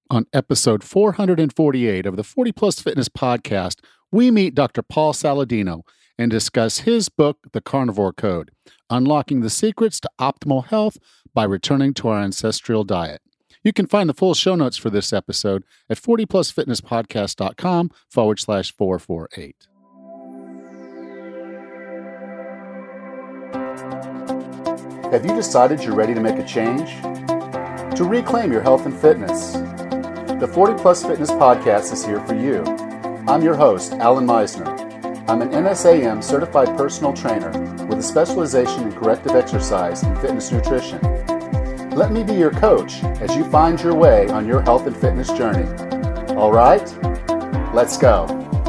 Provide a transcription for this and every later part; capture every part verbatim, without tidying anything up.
On episode four hundred forty-eight of the forty Plus Fitness podcast, we meet Doctor Paul Saladino and discuss his book, The Carnivore Code, Unlocking the Secrets to Optimal Health by Returning to Our Ancestral Diet. You can find the full show notes for this episode at forty plus fitness podcast dot com forward slash four forty-eight. Have you decided you're ready to make a change? To reclaim your health and fitness? The forty Plus Fitness Podcast is here for you. I'm your host, Alan Meisner. I'm an N S A M certified personal trainer with a specialization in corrective exercise and fitness nutrition. Let me be your coach as you find your way on your health and fitness journey. All right, let's go.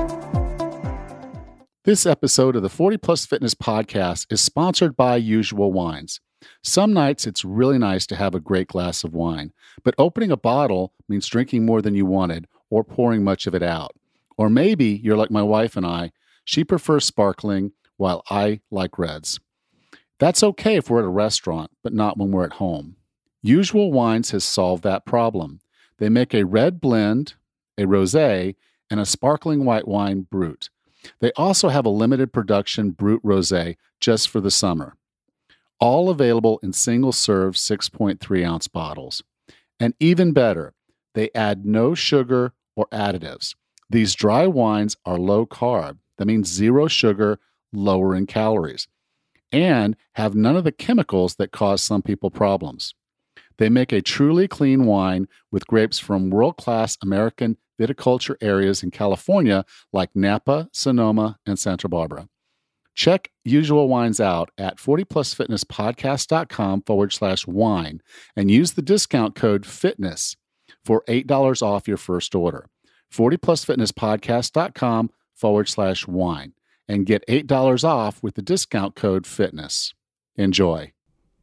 This episode of the forty Plus Fitness Podcast is sponsored by Usual Wines. Some nights it's really nice to have a great glass of wine, but opening a bottle means drinking more than you wanted or pouring much of it out. Or maybe you're like my wife and I. She prefers sparkling while I like reds. That's okay if we're at a restaurant, but not when we're at home. Usual Wines has solved that problem. They make a red blend, a rosé, and a sparkling white wine brut. They also have a limited production brut rosé just for the summer. All available in single-serve six point three ounce bottles. And even better, they add no sugar or additives. These dry wines are low carb. That means zero sugar, lower in calories, and have none of the chemicals that cause some people problems. They make a truly clean wine with grapes from world-class American viticulture areas in California like Napa, Sonoma, and Santa Barbara. Check Usual Wines out at forty plus fitness podcast dot com forward slash wine and use the discount code FITNESS for eight dollars off your first order. forty plus fitness podcast dot com forward slash wine and get eight dollars off with the discount code FITNESS. Enjoy.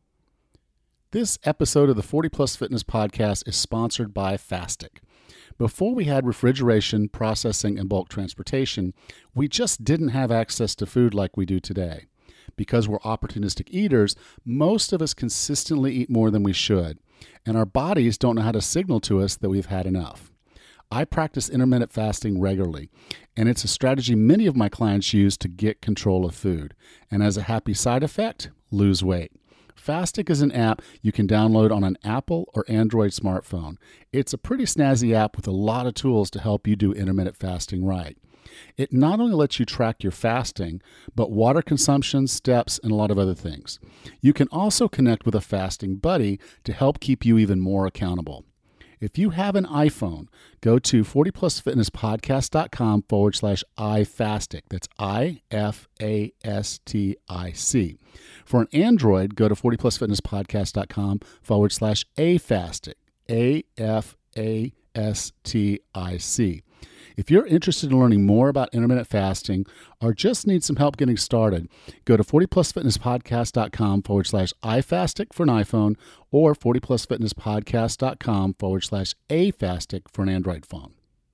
This episode of the forty Plus Fitness Podcast is sponsored by Fastic. Before we had refrigeration, processing, and bulk transportation, we just didn't have access to food like we do today. Because we're opportunistic eaters, most of us consistently eat more than we should, and our bodies don't know how to signal to us that we've had enough. I practice intermittent fasting regularly, and it's a strategy many of my clients use to get control of food, and as a happy side effect, lose weight. Fastic is an app you can download on an Apple or Android smartphone. It's a pretty snazzy app with a lot of tools to help you do intermittent fasting right. It not only lets you track your fasting, but water consumption, steps, and a lot of other things. You can also connect with a fasting buddy to help keep you even more accountable. If you have an iPhone, go to forty plus fitness podcast dot com forward slash iFastic. That's I F A S T I C. For an Android, go to forty plus fitness podcast dot com forward slash afastic. A F A S T I C. If you're interested in learning more about intermittent fasting or just need some help getting started, go to forty plus fitness podcast dot com forward slash iFastic for an iPhone or forty plus fitness podcast dot com forward slash afastic for an Android phone.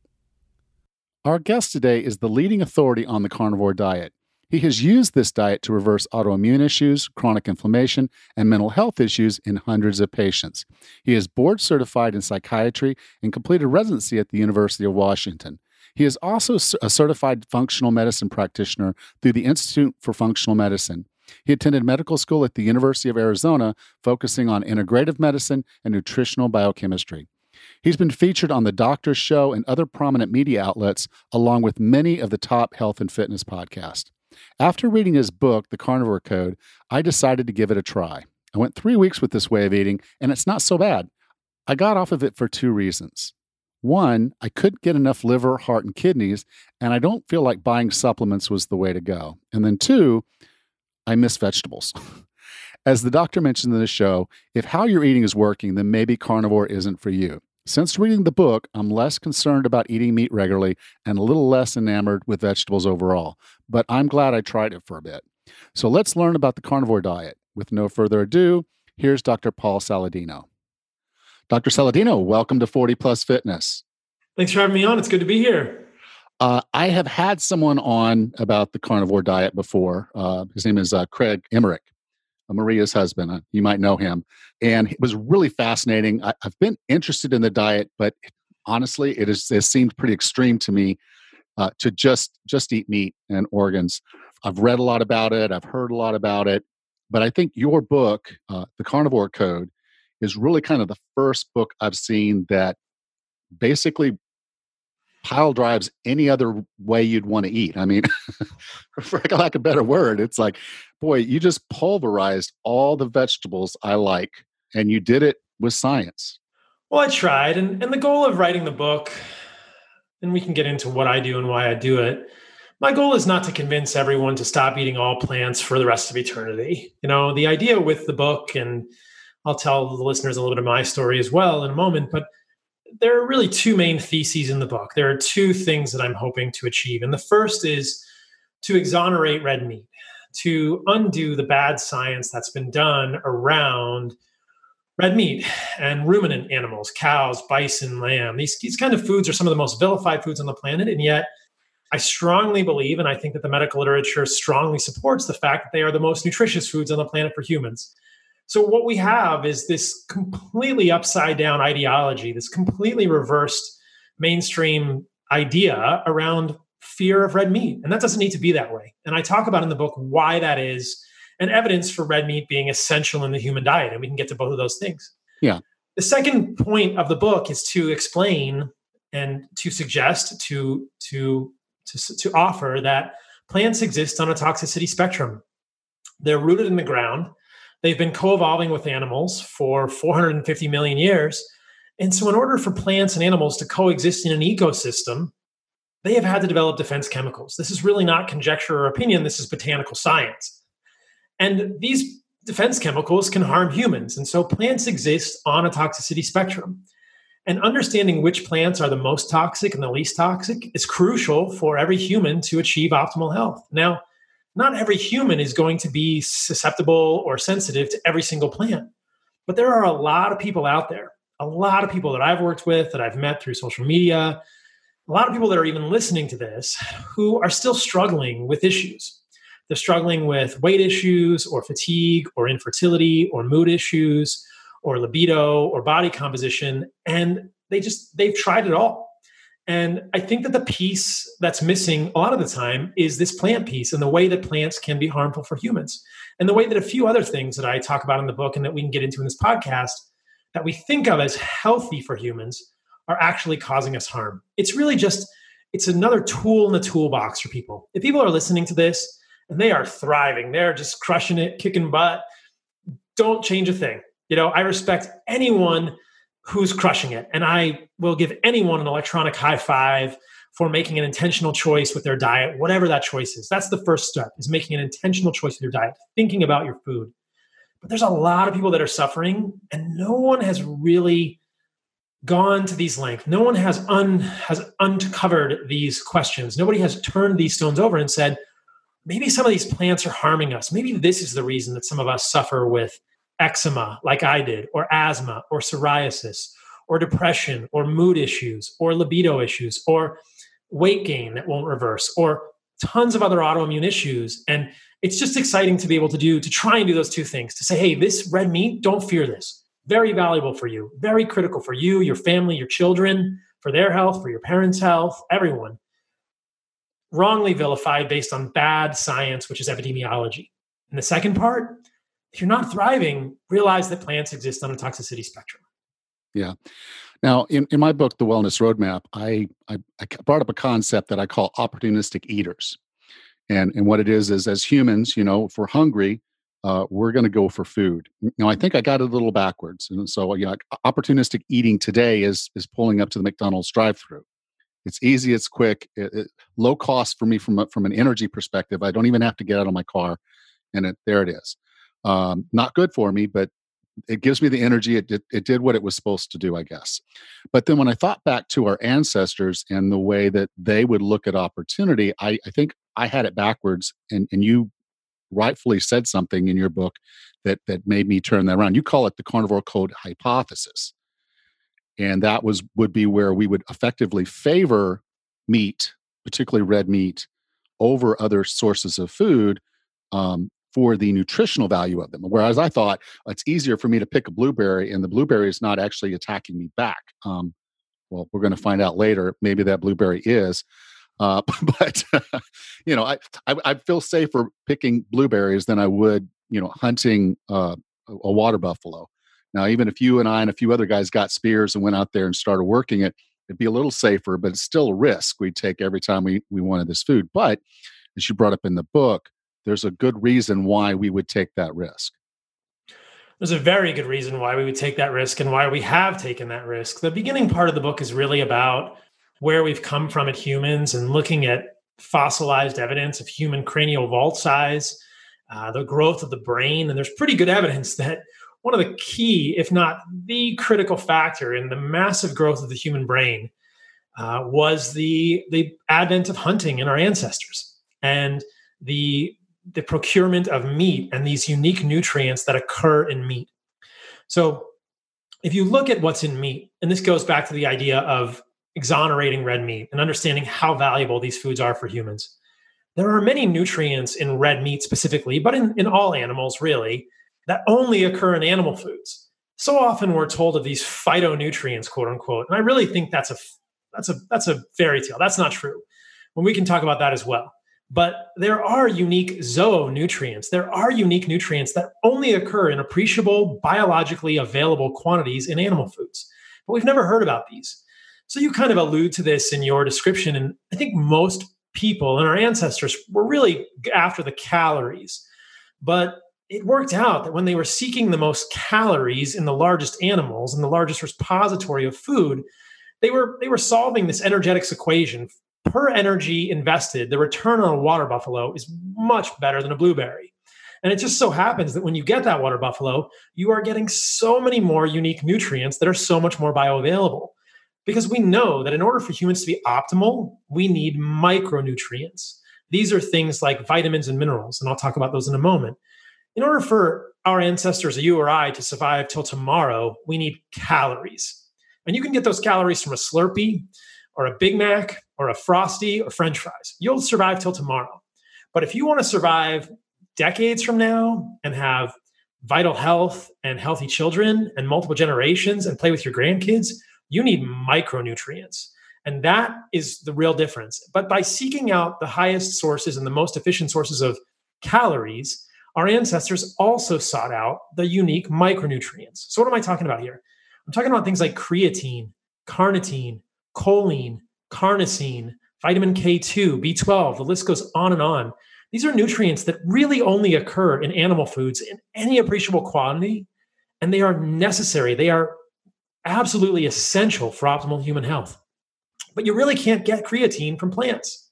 Our guest today is the leading authority on the carnivore diet. He has used this diet to reverse autoimmune issues, chronic inflammation, and mental health issues in hundreds of patients. He is board certified in psychiatry and completed residency at the University of Washington. He is also a certified functional medicine practitioner through the Institute for Functional Medicine. He attended medical school at the University of Arizona, focusing on integrative medicine and nutritional biochemistry. He's been featured on The Doctor's Show and other prominent media outlets, along with many of the top health and fitness podcasts. After reading his book, The Carnivore Code, I decided to give it a try. I went three weeks with this way of eating, and it's not so bad. I got off of it for two reasons. One, I couldn't get enough liver, heart, and kidneys, and I don't feel like buying supplements was the way to go. And then two, I miss vegetables. As the doctor mentioned in the show, if how you're eating is working, then maybe carnivore isn't for you. Since reading the book, I'm less concerned about eating meat regularly and a little less enamored with vegetables overall, but I'm glad I tried it for a bit. So let's learn about the carnivore diet. With no further ado, here's Doctor Paul Saladino. Doctor Saladino, welcome to forty Plus Fitness. Thanks for having me on. It's good to be here. Uh, I have had someone on about the carnivore diet before. Uh, his name is uh, Craig Emmerich, uh, Maria's husband. Uh, you might know him. And it was really fascinating. I, I've been interested in the diet, but honestly, it is it seemed pretty extreme to me uh, to just just eat meat and organs. I've read a lot about it. I've heard a lot about it, but I think your book, uh, The Carnivore Code, is really kind of the first book I've seen that basically pile drives any other way you'd want to eat. I mean, for lack of a better word, it's like, boy, you just pulverized all the vegetables I like, and you did it with science. Well, I tried, and, and the goal of writing the book, and we can get into what I do and why I do it. My goal is not to convince everyone to stop eating all plants for the rest of eternity. You know, the idea with the book, and I'll tell the listeners a little bit of my story as well in a moment, but there are really two main theses in the book. There are two things that I'm hoping to achieve. And the first is to exonerate red meat, to undo the bad science that's been done around red meat and ruminant animals, cows, bison, lamb. These, these kind of foods are some of the most vilified foods on the planet. And yet I strongly believe, and I think that the medical literature strongly supports the fact that they are the most nutritious foods on the planet for humans. So what we have is this completely upside down ideology, this completely reversed mainstream idea around fear of red meat. And that doesn't need to be that way. And I talk about in the book why that is and evidence for red meat being essential in the human diet. And we can get to both of those things. Yeah. The second point of the book is to explain and to suggest, to, to, to, to offer that plants exist on a toxicity spectrum. They're rooted in the ground. They've been co-evolving with animals for four hundred fifty million years. And so in order for plants and animals to coexist in an ecosystem, they have had to develop defense chemicals. This is really not conjecture or opinion. This is botanical science. And these defense chemicals can harm humans. And so plants exist on a toxicity spectrum. And understanding which plants are the most toxic and the least toxic is crucial for every human to achieve optimal health. Now, not every human is going to be susceptible or sensitive to every single plant, but there are a lot of people out there, a lot of people that I've worked with, that I've met through social media, a lot of people that are even listening to this who are still struggling with issues. They're struggling with weight issues or fatigue or infertility or mood issues or libido or body composition. And they just, they've tried it all. And I think that the piece that's missing a lot of the time is this plant piece and the way that plants can be harmful for humans. And the way that a few other things that I talk about in the book and that we can get into in this podcast that we think of as healthy for humans are actually causing us harm. It's really just, it's another tool in the toolbox for people. If people are listening to this and they are thriving, they're just crushing it, kicking butt, don't change a thing. You know, I respect anyone who's crushing it. And I will give anyone an electronic high five for making an intentional choice with their diet, whatever that choice is. That's the first step, is making an intentional choice with your diet, thinking about your food. But there's a lot of people that are suffering, and no one has really gone to these lengths. No one has un, has uncovered these questions. Nobody has turned these stones over and said, maybe some of these plants are harming us. Maybe this is the reason that some of us suffer with eczema like I did, or asthma, or psoriasis, or depression, or mood issues, or libido issues, or weight gain that won't reverse, or tons of other autoimmune issues. And it's just exciting to be able to do, to try and do those two things, to say, hey, this red meat, don't fear this. Very valuable for you, very critical for you, your family, your children, for their health, for your parents' health, everyone. Wrongly vilified based on bad science, which is epidemiology. And the second part, if you're not thriving, realize that plants exist on a toxicity spectrum. Yeah. Now, in, in my book, The Wellness Roadmap, I, I, I brought up a concept that I call opportunistic eaters. And, and what it is, is as humans, you know, if we're hungry, uh, we're going to go for food. Now, I think I got it a little backwards. And so, you know, opportunistic eating today is, is pulling up to the McDonald's drive-thru. It's easy, it's quick, it, it, low cost for me from, a, from an energy perspective. I don't even have to get out of my car, and it, there it is. Um, not good for me, but it gives me the energy. It, it, it did what it was supposed to do, I guess. But then when I thought back to our ancestors and the way that they would look at opportunity, I, I think I had it backwards. And, and you rightfully said something in your book that, that made me turn that around. You call it the carnivore code hypothesis. And that was would be where we would effectively favor meat, particularly red meat, over other sources of food, um, for the nutritional value of them. Whereas I thought it's easier for me to pick a blueberry and the blueberry is not actually attacking me back. Um, well, we're going to find out later. Maybe that blueberry is. Uh, but, you know, I, I, I feel safer picking blueberries than I would, you know, hunting uh, a a water buffalo. Now, even if you and I and a few other guys got spears and went out there and started working it, it'd be a little safer, but it's still a risk we take every time we, we wanted this food. But as you brought up in the book, there's a good reason why we would take that risk. There's a very good reason why we would take that risk and why we have taken that risk. The beginning part of the book is really about where we've come from at humans and looking at fossilized evidence of human cranial vault size, uh, the growth of the brain. And there's pretty good evidence that one of the key, if not the critical factor in the massive growth of the human brain uh, was the, the advent of hunting in our ancestors and the the procurement of meat and these unique nutrients that occur in meat. So if you look at what's in meat, and this goes back to the idea of exonerating red meat and understanding how valuable these foods are for humans, there are many nutrients in red meat specifically, but in, in all animals really, that only occur in animal foods. So often we're told of these phytonutrients, quote unquote, and I really think that's a that's a that's a fairy tale. That's not true. Well, we can talk about that as well. But there are unique zoonutrients. There are unique nutrients that only occur in appreciable, biologically available quantities in animal foods. But we've never heard about these. So you kind of allude to this in your description. And I think most people and our ancestors were really after the calories. But it worked out that when they were seeking the most calories in the largest animals and the largest repository of food, they were, they were solving this energetics equation. Per energy invested, the return on a water buffalo is much better than a blueberry. And it just so happens that when you get that water buffalo, you are getting so many more unique nutrients that are so much more bioavailable. Because we know that in order for humans to be optimal, we need micronutrients. These are things like vitamins and minerals, and I'll talk about those in a moment. In order for our ancestors, you or I, to survive till tomorrow, we need calories. And you can get those calories from a Slurpee, or a Big Mac, or a Frosty, or French fries. You'll survive till tomorrow. But if you want to survive decades from now and have vital health and healthy children and multiple generations and play with your grandkids, you need micronutrients. And that is the real difference. But by seeking out the highest sources and the most efficient sources of calories, our ancestors also sought out the unique micronutrients. So what am I talking about here? I'm talking about things like creatine, carnitine, choline, carnosine, vitamin K two, B twelve, the list goes on and on. These are nutrients that really only occur in animal foods in any appreciable quantity, and they are necessary. They are absolutely essential for optimal human health. But you really can't get creatine from plants.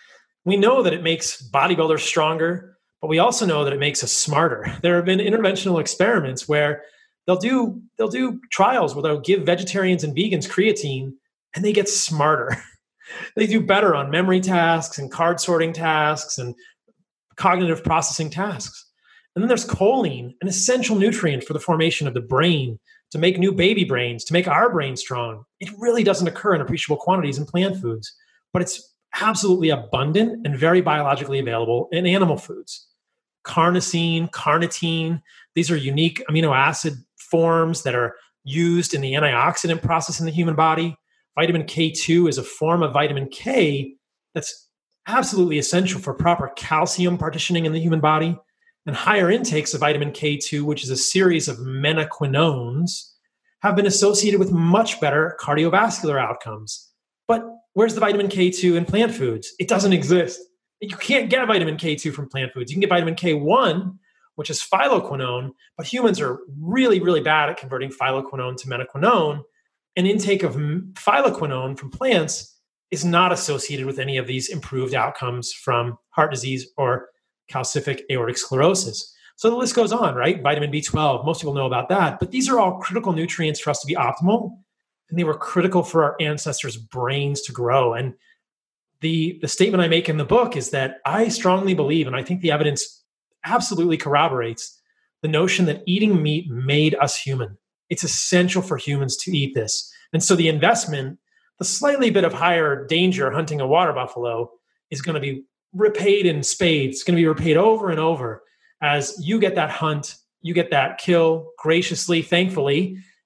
We know that it makes bodybuilders stronger, but we also know that it makes us smarter. There have been interventional experiments where they'll do, they'll do trials where they'll give vegetarians and vegans creatine, and they get smarter. They do better on memory tasks and card sorting tasks and cognitive processing tasks. And then there's choline, an essential nutrient for the formation of the brain, to make new baby brains, to make our brain strong. It really doesn't occur in appreciable quantities in plant foods, but it's absolutely abundant and very biologically available in animal foods. Carnosine, carnitine, these are unique amino acid forms that are used in the antioxidant process in the human body. Vitamin K two is a form of vitamin K that's absolutely essential for proper calcium partitioning in the human body. And higher intakes of vitamin K two, which is a series of menaquinones, have been associated with much better cardiovascular outcomes. But where's the vitamin K two in plant foods? It doesn't exist. You can't get vitamin K two from plant foods. You can get vitamin K one, which is phyloquinone, but humans are really, really bad at converting phyloquinone to menaquinone. An intake of phyloquinone from plants is not associated with any of these improved outcomes from heart disease or calcific aortic sclerosis. So the list goes on, right? Vitamin B twelve, most people know about that, but these are all critical nutrients for us to be optimal, and they were critical for our ancestors' brains to grow. And the, the statement I make in the book is that I strongly believe, and I think the evidence absolutely corroborates, the notion that eating meat made us human. It's essential for humans to eat this. And so the investment, the slightly bit of higher danger hunting a water buffalo, is going to be repaid in spades. It's going to be repaid over and over as you get that hunt, you get that kill graciously, thankfully,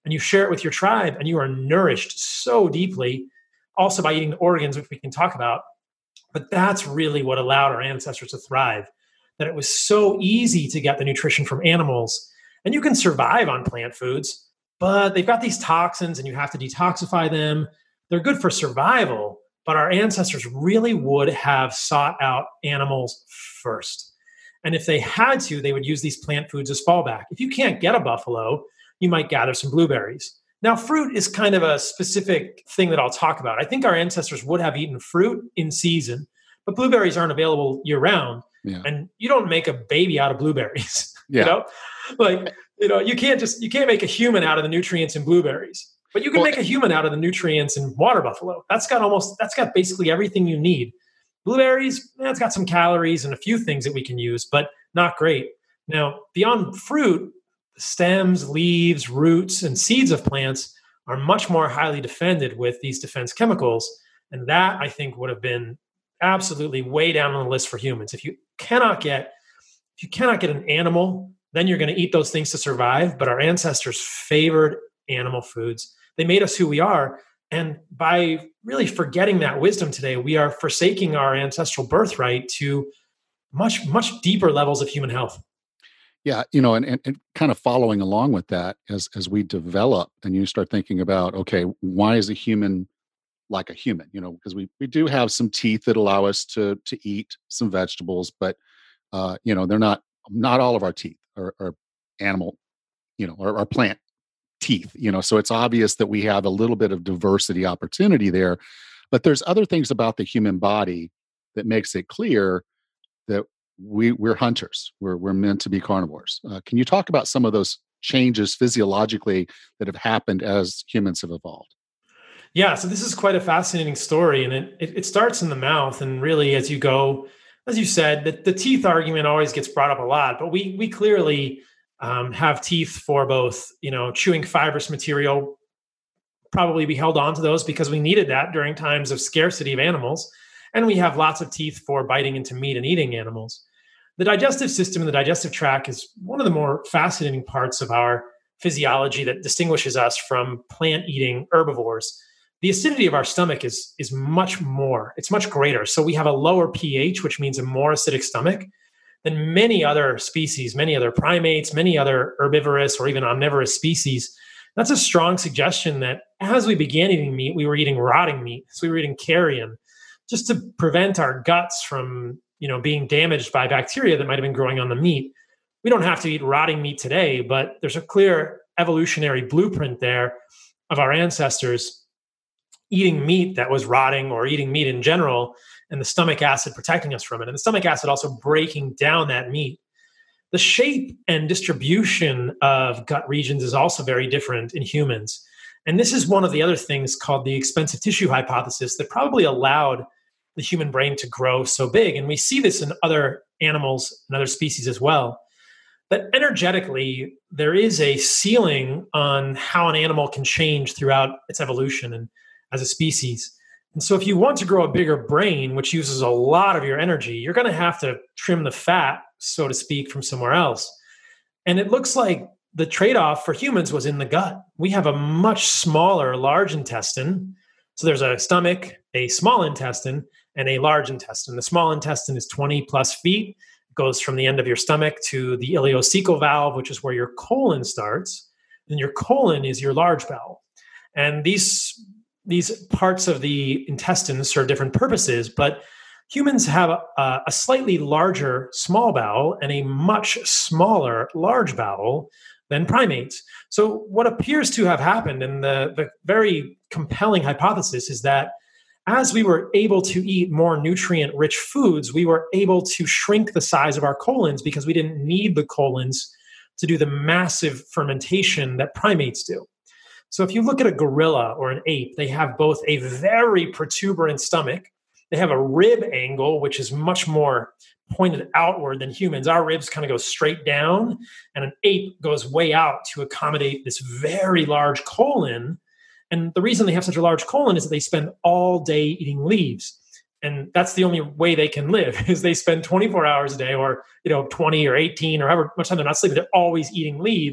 and you share it with your tribe, and you are nourished so deeply, also by eating the organs, which we can talk about. But that's really what allowed our ancestors to thrive, that it was so easy to get the nutrition from animals. And you can survive on plant foods, but they've got these toxins and you have to detoxify them. They're good for survival, but our ancestors really would have sought out animals first. And if they had to, they would use these plant foods as fallback. If you can't get a buffalo, you might gather some blueberries. Now, fruit is kind of a specific thing that I'll talk about. I think our ancestors would have eaten fruit in season, but blueberries aren't available year round. Yeah. And you don't make a baby out of blueberries. Yeah. You know, like, you know, you can't just, you can't make a human out of the nutrients in blueberries, but you can well, make a human out of the nutrients in water buffalo. That's got almost, that's got basically everything you need. Blueberries, eh, it's got some calories and a few things that we can use, but not great. Now, beyond fruit, stems, leaves, roots, and seeds of plants are much more highly defended with these defense chemicals. And that, I think, would have been absolutely way down on the list for humans. If you cannot get, if you cannot get an animal, then you're going to eat those things to survive. But our ancestors favored animal foods. They made us who we are. And by really forgetting that wisdom today, we are forsaking our ancestral birthright to much, much deeper levels of human health. Yeah, you know, and, and, and kind of following along with that, as as we develop and you start thinking about, okay, why is a human like a human? You know, because we we do have some teeth that allow us to to eat some vegetables, but uh, you know, they're not not all of our teeth are, are animal, you know, or, or plant teeth. You know, so it's obvious that we have a little bit of diversity opportunity there, but there's other things about the human body that makes it clear that we we're hunters. We're we're meant to be carnivores. Uh, can you talk about some of those changes physiologically that have happened as humans have evolved? Yeah, so this is quite a fascinating story, and it it, it starts in the mouth, and really, as you go, as you said, the, the teeth argument always gets brought up a lot, but we we clearly um, have teeth for both, you know, chewing fibrous material. Probably we held on to those because we needed that during times of scarcity of animals. And we have lots of teeth for biting into meat and eating animals. The digestive system and the digestive tract is one of the more fascinating parts of our physiology that distinguishes us from plant-eating herbivores. The acidity of our stomach is, is much more, it's much greater. So we have a lower pH, which means a more acidic stomach than many other species, many other primates, many other herbivorous or even omnivorous species. That's a strong suggestion that as we began eating meat, we were eating rotting meat. So we were eating carrion, just to prevent our guts from, you know, being damaged by bacteria that might have been growing on the meat. We don't have to eat rotting meat today, but there's a clear evolutionary blueprint there of our ancestors eating meat that was rotting or eating meat in general, and the stomach acid protecting us from it. And the stomach acid also breaking down that meat. The shape and distribution of gut regions is also very different in humans. And this is one of the other things called the expensive tissue hypothesis that probably allowed the human brain to grow so big. And we see this in other animals and other species as well. But energetically, there is a ceiling on how an animal can change throughout its evolution and as a species. And so if you want to grow a bigger brain, which uses a lot of your energy, you're going to have to trim the fat, so to speak, from somewhere else. And it looks like the trade-off for humans was in the gut. We have a much smaller large intestine. So there's a stomach, a small intestine, and a large intestine. The small intestine is twenty plus feet. It goes from the end of your stomach to the ileocecal valve, which is where your colon starts. And your colon is your large bowel. And these, these parts of the intestine serve different purposes, but humans have a, a slightly larger small bowel and a much smaller large bowel than primates. So what appears to have happened, and the, the very compelling hypothesis is that as we were able to eat more nutrient-rich foods, we were able to shrink the size of our colons because we didn't need the colons to do the massive fermentation that primates do. So if you look at a gorilla or an ape, they have both a very protuberant stomach. They have a rib angle, which is much more pointed outward than humans. Our ribs kind of go straight down, and an ape goes way out to accommodate this very large colon. And the reason they have such a large colon is that they spend all day eating leaves. And that's the only way they can live, is they spend twenty-four hours a day, or, you know, twenty or eighteen or however much time they're not sleeping. They're always eating leaves.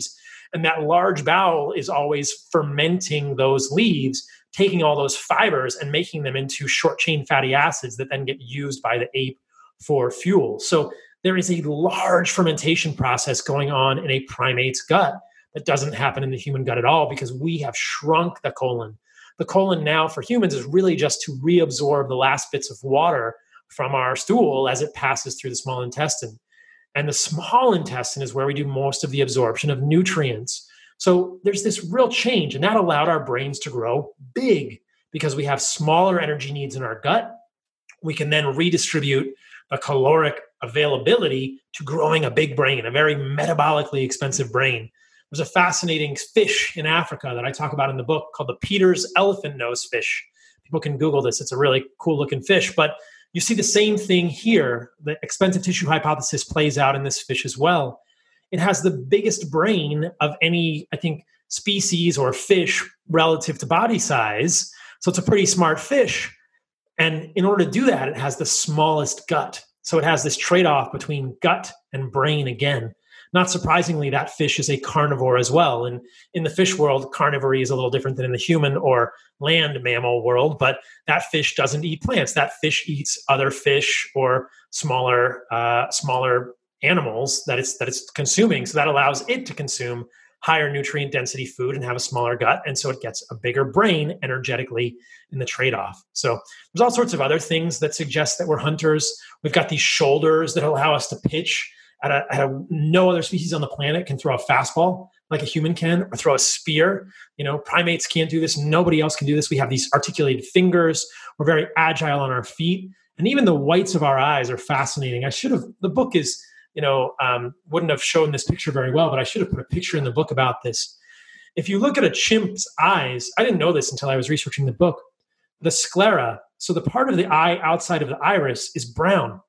And that large bowel is always fermenting those leaves, taking all those fibers and making them into short chain fatty acids that then get used by the ape for fuel. So there is a large fermentation process going on in a primate's gut that doesn't happen in the human gut at all, because we have shrunk the colon. The colon now for humans is really just to reabsorb the last bits of water from our stool as it passes through the small intestine. And the small intestine is where we do most of the absorption of nutrients. So there's this real change, and that allowed our brains to grow big because we have smaller energy needs in our gut. We can then redistribute the caloric availability to growing a big brain, a very metabolically expensive brain. There's a fascinating fish in Africa that I talk about in the book called the Peters elephant nose fish. People can Google this. It's a really cool looking fish, but you see the same thing here. The expensive tissue hypothesis plays out in this fish as well. It has the biggest brain of any, I think, species or fish relative to body size. So it's a pretty smart fish. And in order to do that, it has the smallest gut. So it has this trade-off between gut and brain again. Not surprisingly, that fish is a carnivore as well. And in the fish world, carnivory is a little different than in the human or land mammal world, but that fish doesn't eat plants. That fish eats other fish or smaller uh, smaller animals that it's that it's consuming. So that allows it to consume higher nutrient density food and have a smaller gut. And so it gets a bigger brain energetically in the trade-off. So there's all sorts of other things that suggest that we're hunters. We've got these shoulders that allow us to pitch at a, at a no other species on the planet can throw a fastball like a human can, or throw a spear. You know, primates can't do this. Nobody else can do this. We have these articulated fingers. We're very agile on our feet. And even the whites of our eyes are fascinating. I should have, the book is, you know, um, wouldn't have shown this picture very well, but I should have put a picture in the book about this. If you look at a chimp's eyes, I didn't know this until I was researching the book, the sclera, so the part of the eye outside of the iris, is brown.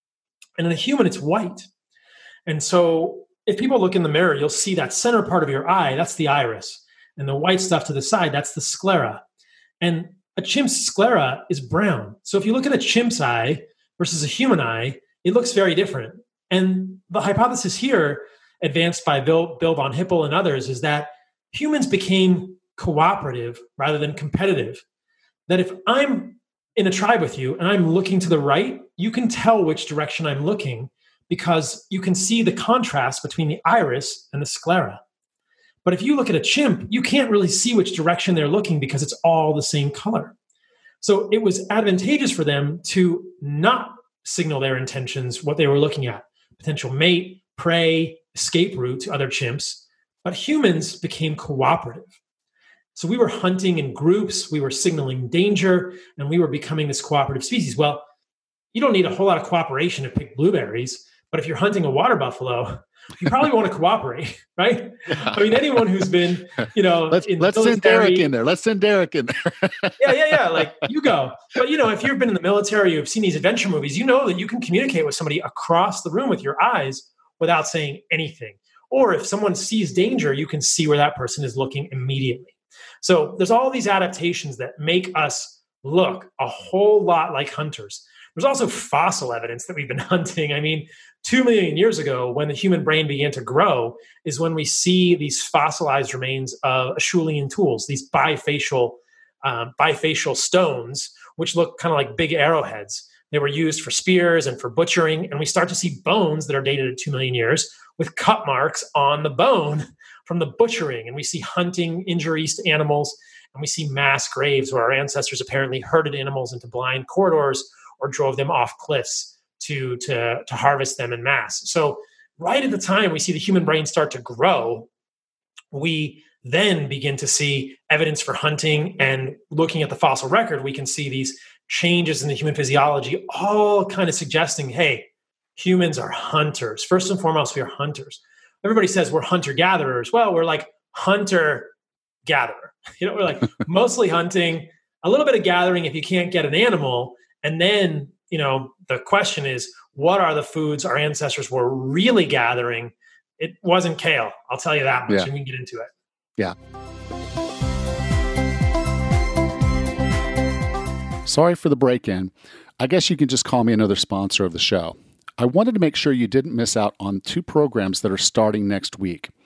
And in a human, it's white. And so if people look in the mirror, you'll see that center part of your eye, that's the iris. And the white stuff to the side, that's the sclera. And a chimp's sclera is brown. So if you look at a chimp's eye versus a human eye, it looks very different. And the hypothesis here, advanced by Bill, Bill von Hippel and others, is that humans became cooperative rather than competitive. That if I'm in a tribe with you and I'm looking to the right, you can tell which direction I'm looking, because you can see the contrast between the iris and the sclera. But if you look at a chimp, you can't really see which direction they're looking because it's all the same color. So it was advantageous for them to not signal their intentions, what they were looking at, potential mate, prey, escape route to other chimps. But humans became cooperative. So we were hunting in groups, we were signaling danger, and we were becoming this cooperative species. Well, you don't need a whole lot of cooperation to pick blueberries. But if you're hunting a water buffalo, you probably want to cooperate, right? Yeah. I mean, anyone who's been, you know, let's, in let's send Derek in there. Let's send Derek in there. yeah, yeah, yeah. Like, you go. But, you know, if you've been in the military, you've seen these adventure movies, you know that you can communicate with somebody across the room with your eyes without saying anything. Or if someone sees danger, you can see where that person is looking immediately. So there's all these adaptations that make us look a whole lot like hunters. There's also fossil evidence that we've been hunting. I mean, two million years ago, when the human brain began to grow, is when we see these fossilized remains of Acheulean tools, these bifacial, um, bifacial stones, which look kind of like big arrowheads. They were used for spears and for butchering. And we start to see bones that are dated at two million years with cut marks on the bone from the butchering. And we see hunting injuries to animals. And we see mass graves where our ancestors apparently herded animals into blind corridors or drove them off cliffs to, to, to harvest them in mass. So right at the time we see the human brain start to grow, we then begin to see evidence for hunting, and looking at the fossil record, we can see these changes in the human physiology, all kind of suggesting, hey, humans are hunters. First and foremost, we are hunters. Everybody says we're hunter-gatherers. Well, we're like hunter-gatherer. You know, we're like mostly hunting, a little bit of gathering if you can't get an animal. And then, you know, the question is, what are the foods our ancestors were really gathering? It wasn't kale. I'll tell you that much, yeah. And we can get into it. Yeah. Sorry for the break-in. I guess you can just call me another sponsor of the show. I wanted to make sure you didn't miss out on two programs that are starting next week.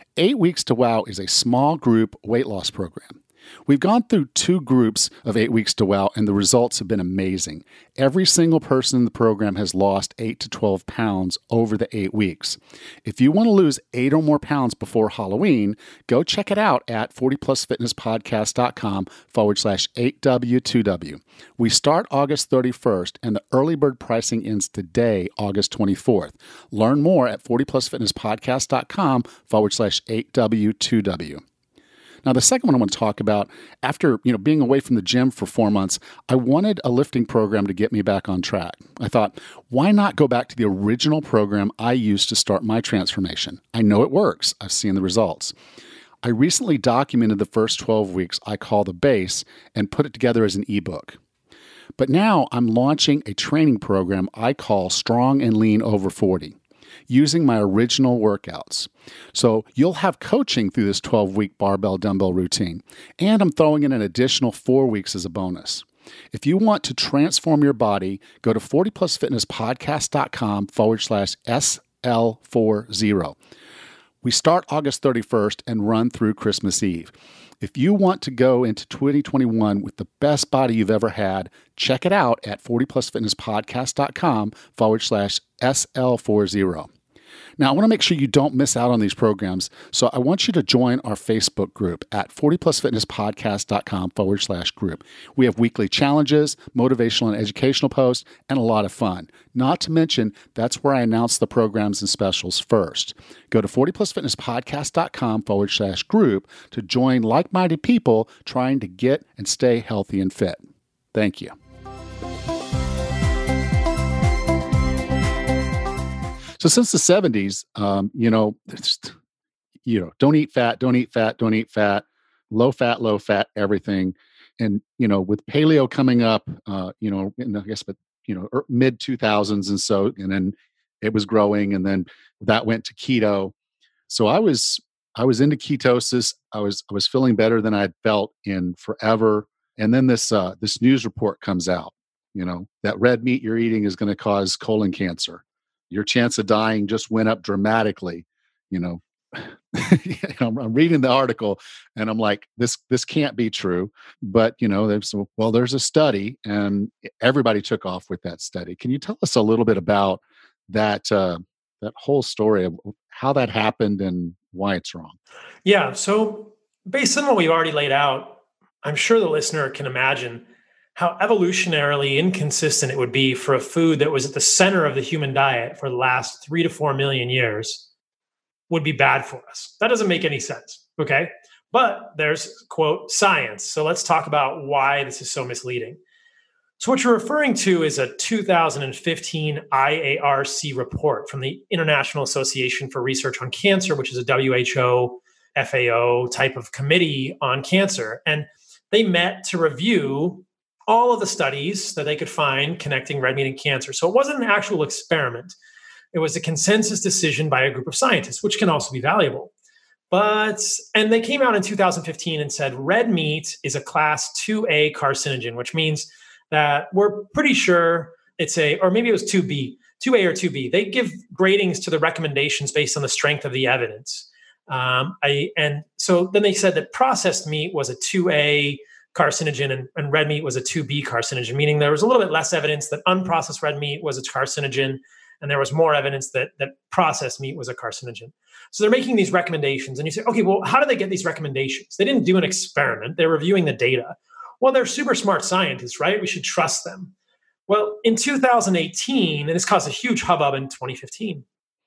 Eight Weeks to Wow is a small group weight loss program. We've gone through two groups of Eight Weeks to Wow, and the results have been amazing. Every single person in the program has lost eight to twelve pounds over the eight weeks. If you want to lose eight or more pounds before Halloween, go check it out at forty plus fitness podcast dot com forward slash eight W two W. We start August thirty-first, and the early bird pricing ends today, August twenty-fourth. Learn more at forty plus fitness podcast dot com forward slash eight W two W. Now, the second one I want to talk about, after you know being away from the gym for four months, I wanted a lifting program to get me back on track. I thought, why not go back to the original program I used to start my transformation? I know it works. I've seen the results. I recently documented the first twelve weeks I call the base and put it together as an ebook. But now I'm launching a training program I call Strong and Lean Over forty. Using my original workouts. So you'll have coaching through this twelve-week barbell dumbbell routine, and I'm throwing in an additional four weeks as a bonus. If you want to transform your body, go to forty plus fitness podcast dot com forward slash S L forty. We start August thirty-first and run through Christmas Eve. If you want to go into twenty twenty-one with the best body you've ever had, check it out at forty plus fitness podcast dot com forward slash S L forty. Now, I want to make sure you don't miss out on these programs, so I want you to join our Facebook group at forty plus fitness podcast dot com forward slash group. We have weekly challenges, motivational and educational posts, and a lot of fun. Not to mention, that's where I announce the programs and specials first. Go to forty plus fitness podcast dot com forward slash group to join like-minded people trying to get and stay healthy and fit. Thank you. So since the seventies, um, you know, just, you know, don't eat fat, don't eat fat, don't eat fat, low fat, low fat, everything. And, you know, with paleo coming up, uh, you know, in, I guess, but, you know, mid two thousands and so, and then it was growing, and then that went to keto. So I was, I was into ketosis. I was, I was feeling better than I'd felt in forever. And then this, uh, this news report comes out, you know, that red meat you're eating is going to cause colon cancer. Your chance of dying just went up dramatically. You know, I'm, I'm reading the article and I'm like, this, this can't be true. But, you know, there's, well, there's a study and everybody took off with that study. Can you tell us a little bit about that, uh, that whole story of how that happened and why it's wrong? Yeah. So based on what we've already laid out, I'm sure the listener can imagine how evolutionarily inconsistent it would be for a food that was at the center of the human diet for the last three to four million years would be bad for us. That doesn't make any sense, okay? But there's, quote, science. So let's talk about why this is so misleading. So what you're referring to is a two thousand fifteen I A R C report from the International Association for Research on Cancer, which is a W H O, F A O type of committee on cancer. And they met to review all of the studies that they could find connecting red meat and cancer. So it wasn't an actual experiment. It was a consensus decision by a group of scientists, which can also be valuable. But, and they came out in two thousand fifteen and said, red meat is a class two A carcinogen, which means that we're pretty sure it's a, or maybe it was two B, two A or two B. They give gradings to the recommendations based on the strength of the evidence. Um, I, and so then they said that processed meat was a two A carcinogen and, and red meat was a two B carcinogen, meaning there was a little bit less evidence that unprocessed red meat was a carcinogen, and there was more evidence that, that processed meat was a carcinogen. So they're making these recommendations, and you say, okay, well, how do they get these recommendations? They didn't do an experiment. They're reviewing the data. Well, they're super smart scientists, right? We should trust them. Well, in two thousand eighteen, and this caused a huge hubbub in twenty fifteen,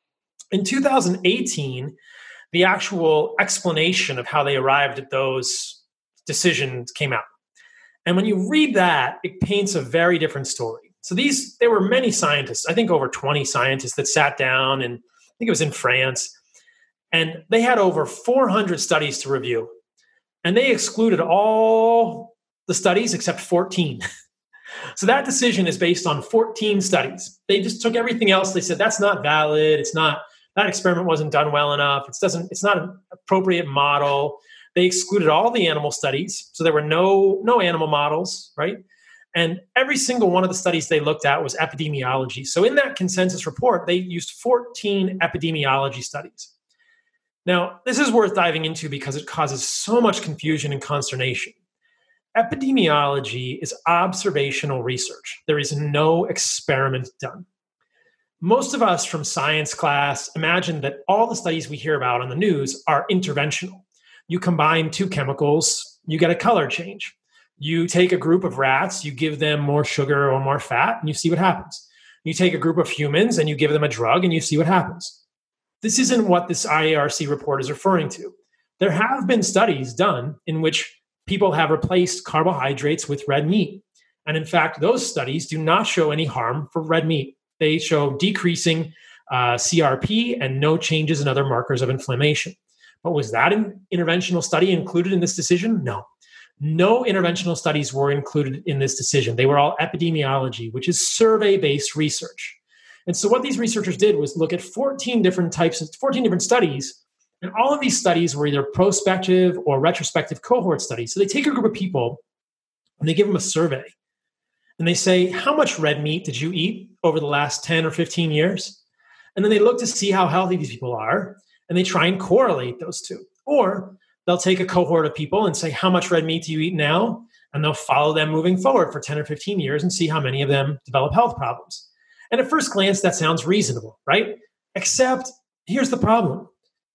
in two thousand eighteen, the actual explanation of how they arrived at those decisions came out. And when you read that, it paints a very different story. So these, there were many scientists, I think over twenty scientists that sat down, and I think it was in France, and they had over four hundred studies to review. And they excluded all the studies except fourteen. So that decision is based on fourteen studies. They just took everything else. They said, that's not valid. It's not, that experiment wasn't done well enough. It doesn't, it's not an appropriate model. They excluded all the animal studies. So there were no, no animal models, right? And every single one of the studies they looked at was epidemiology. So in that consensus report, they used fourteen epidemiology studies. Now, this is worth diving into because it causes so much confusion and consternation. Epidemiology is observational research. There is no experiment done. Most of us from science class imagine that all the studies we hear about on the news are interventional. You combine two chemicals, you get a color change. You take a group of rats, you give them more sugar or more fat, and you see what happens. You take a group of humans and you give them a drug and you see what happens. This isn't what this I A R C report is referring to. There have been studies done in which people have replaced carbohydrates with red meat. And in fact, those studies do not show any harm for red meat. They show decreasing uh, C R P and no changes in other markers of inflammation. But was that an interventional study included in this decision? No. No interventional studies were included in this decision. They were all epidemiology, which is survey-based research. And so what these researchers did was look at fourteen different types of, fourteen different studies, and all of these studies were either prospective or retrospective cohort studies. So they take a group of people and they give them a survey. And they say, how much red meat did you eat over the last ten or fifteen years? And then they look to see how healthy these people are, and they try and correlate those two. Or they'll take a cohort of people and say, how much red meat do you eat now? And they'll follow them moving forward for ten or fifteen years and see how many of them develop health problems. And at first glance, that sounds reasonable, right? Except here's the problem.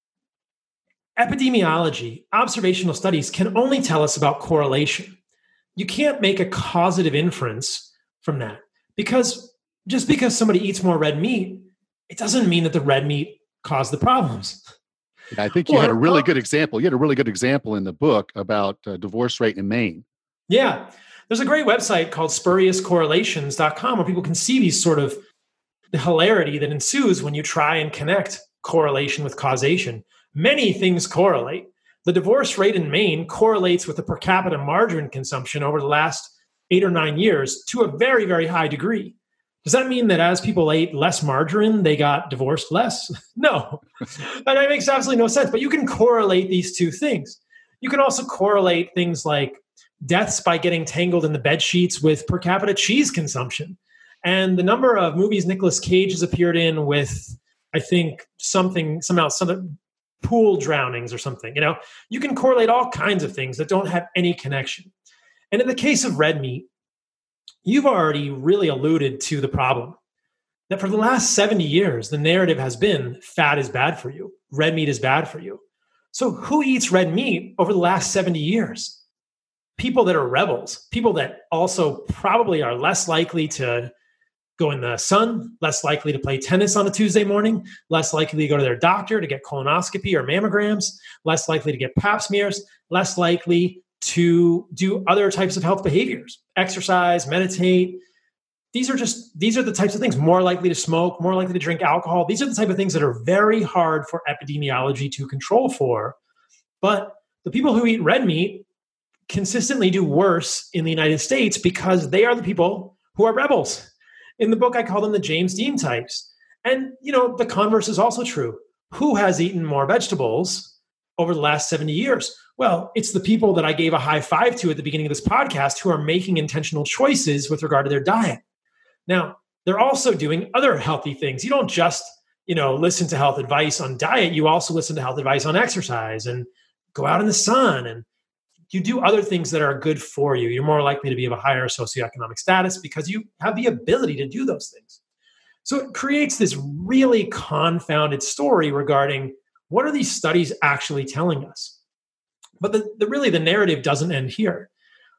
Epidemiology, observational studies can only tell us about correlation. You can't make a causative inference from that, because just because somebody eats more red meat, it doesn't mean that the red meat caused the problems. Yeah, I think you or, had a really good example. You had a really good example in the book about uh, divorce rate in Maine. Yeah. There's a great website called spurious correlations dot com where people can see these sort of the hilarity that ensues when you try and connect correlation with causation. Many things correlate. The divorce rate in Maine correlates with the per capita margarine consumption over the last eight or nine years to a very, very high degree. Does that mean that as people ate less margarine, they got divorced less? No. That makes absolutely no sense. But you can correlate these two things. You can also correlate things like deaths by getting tangled in the bed sheets with per capita cheese consumption. And the number of movies Nicolas Cage has appeared in with, I think, something, somehow, some pool drownings or something. You know, you can correlate all kinds of things that don't have any connection. And in the case of red meat, you've already really alluded to the problem. That for the last seventy years, the narrative has been fat is bad for you. Red meat is bad for you. So who eats red meat over the last seventy years? People that are rebels, people that also probably are less likely to go in the sun, less likely to play tennis on a Tuesday morning, less likely to go to their doctor to get colonoscopy or mammograms, less likely to get pap smears, less likely to do other types of health behaviors, exercise, meditate. These are just, these are the types of things, more likely to smoke, more likely to drink alcohol. These are the type of things that are very hard for epidemiology to control for. But the people who eat red meat consistently do worse in the United States because they are the people who are rebels. In the book, I call them the James Dean types. And, you know, the converse is also true. Who has eaten more vegetables over the last seventy years? Well, it's the people that I gave a high five to at the beginning of this podcast who are making intentional choices with regard to their diet. Now, they're also doing other healthy things. You don't just, you know, listen to health advice on diet. You also listen to health advice on exercise and go out in the sun, and you do other things that are good for you. You're more likely to be of a higher socioeconomic status because you have the ability to do those things. So it creates this really confounded story regarding what are these studies actually telling us? But the, the really the narrative doesn't end here.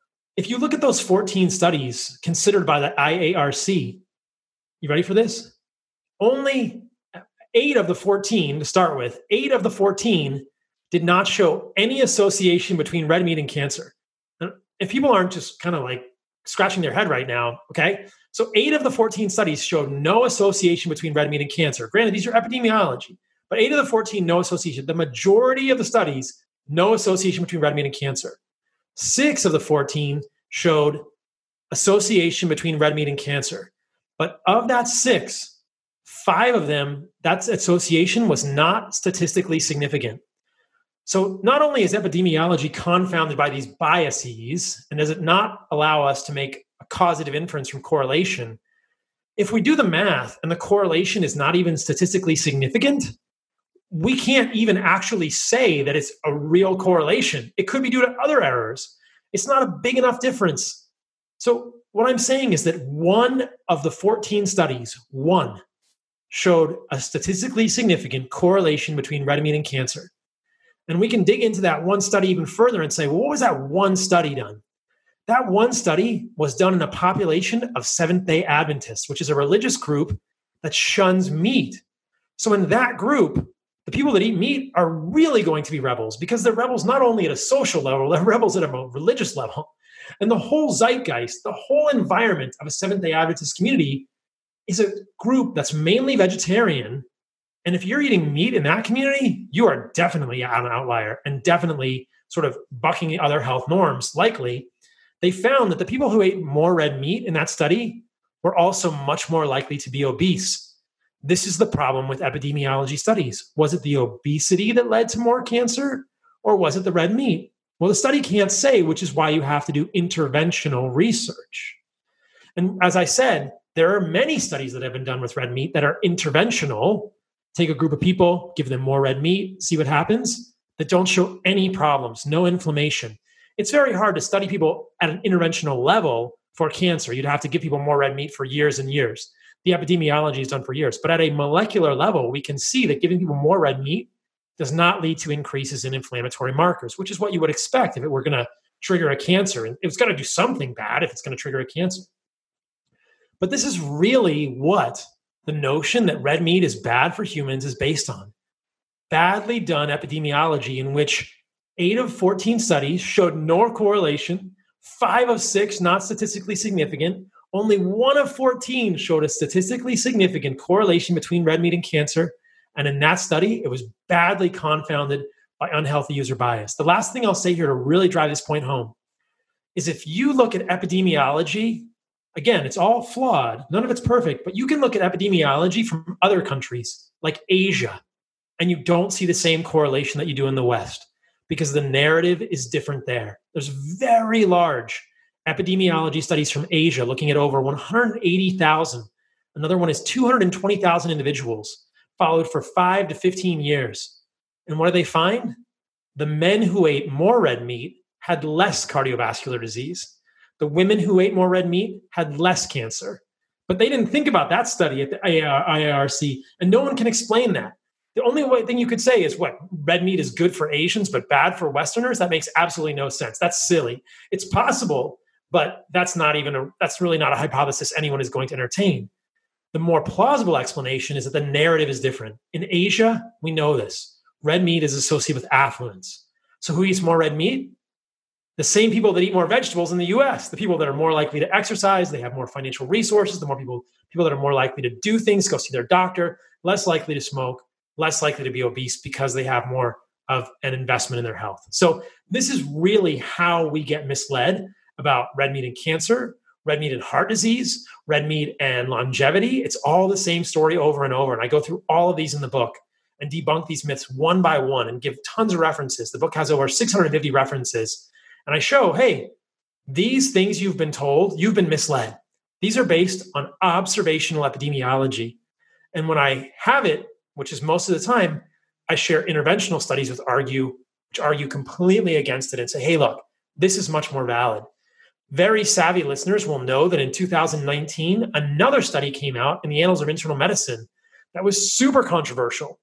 If you look at those fourteen studies considered by the I A R C, you ready for this? Only eight of the fourteen, to start with, eight of the fourteen did not show any association between red meat and cancer. And if people aren't just kind of like scratching their head right now, okay? So eight of the fourteen studies showed no association between red meat and cancer. Granted, these are epidemiology, but eight of the fourteen, no association. The majority of the studies, no association between red meat and cancer. Six of the fourteen showed association between red meat and cancer. But of that six, five of them, that association was not statistically significant. So not only is epidemiology confounded by these biases, and does it not allow us to make a causative inference from correlation, if we do the math and the correlation is not even statistically significant, we can't even actually say that it's a real correlation. It could be due to other errors. It's not a big enough difference. So what I'm saying is that one of the fourteen studies, one, showed a statistically significant correlation between red meat and cancer. And we can dig into that one study even further and say, well, what was that one study done? That one study was done in a population of Seventh-day Adventists, which is a religious group that shuns meat. So in that group, the people that eat meat are really going to be rebels, because they're rebels not only at a social level, they're rebels at a religious level. And the whole zeitgeist, the whole environment of a Seventh-day Adventist community is a group that's mainly vegetarian. And if you're eating meat in that community, you are definitely an outlier and definitely sort of bucking the other health norms, likely. They found that the people who ate more red meat in that study were also much more likely to be obese. This is the problem with epidemiology studies. Was it the obesity that led to more cancer, or was it the red meat? Well, the study can't say, which is why you have to do interventional research. And as I said, there are many studies that have been done with red meat that are interventional. Take a group of people, give them more red meat, see what happens, that don't show any problems, no inflammation. It's very hard to study people at an interventional level for cancer. You'd have to give people more red meat for years and years. The epidemiology is done for years. But at a molecular level, we can see that giving people more red meat does not lead to increases in inflammatory markers, which is what you would expect if it were going to trigger a cancer. And it's going to do something bad if it's going to trigger a cancer. But this is really what the notion that red meat is bad for humans is based on. Badly done epidemiology in which eight of fourteen studies showed no correlation, five of six not statistically significant. Only one of fourteen showed a statistically significant correlation between red meat and cancer. And in that study, it was badly confounded by unhealthy user bias. The last thing I'll say here to really drive this point home is if you look at epidemiology, again, it's all flawed. None of it's perfect, but you can look at epidemiology from other countries like Asia, and you don't see the same correlation that you do in the West because the narrative is different there. There's very large epidemiology studies from Asia looking at over one hundred eighty thousand. Another one is two hundred twenty thousand individuals followed for five to fifteen years. And what do they find? The men who ate more red meat had less cardiovascular disease. The women who ate more red meat had less cancer. But they didn't think about that study at the I A R C, and no one can explain that. The only way, thing you could say is what? Red meat is good for Asians but bad for Westerners? That makes absolutely no sense. That's silly. It's possible, but that's not even a, that's really not a hypothesis anyone is going to entertain. The more plausible explanation is that the narrative is different. In Asia, we know this. Red meat is associated with affluence. So who eats more red meat? The same people that eat more vegetables in the U S, the people that are more likely to exercise, they have more financial resources, the more people, people that are more likely to do things, go see their doctor, less likely to smoke, less likely to be obese because they have more of an investment in their health. So this is really how we get misled about red meat and cancer, red meat and heart disease, red meat and longevity. It's all the same story over and over. And I go through all of these in the book and debunk these myths one by one and give tons of references. The book has over six hundred fifty references. And I show, hey, these things you've been told, you've been misled. These are based on observational epidemiology. And when I have it, which is most of the time, I share interventional studies with argue, which argue completely against it and say, hey, look, this is much more valid. Very savvy listeners will know that in two thousand nineteen, another study came out in the Annals of Internal Medicine that was super controversial.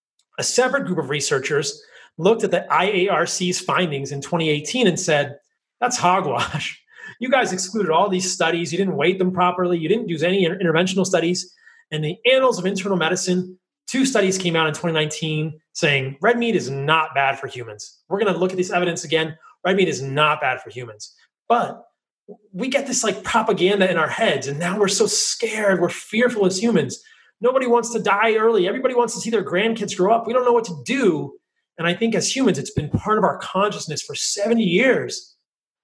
A separate group of researchers looked at the I A R C's findings in twenty eighteen and said, that's hogwash. You guys excluded all these studies. You didn't weight them properly. You didn't use any inter- interventional studies. And the Annals of Internal Medicine, two studies came out in twenty nineteen saying red meat is not bad for humans. We're going to look at this evidence again. Red meat is not bad for humans. But we get this like propaganda in our heads, and now we're so scared. We're fearful as humans. Nobody wants to die early. Everybody wants to see their grandkids grow up. We don't know what to do. And I think as humans, it's been part of our consciousness for seventy years.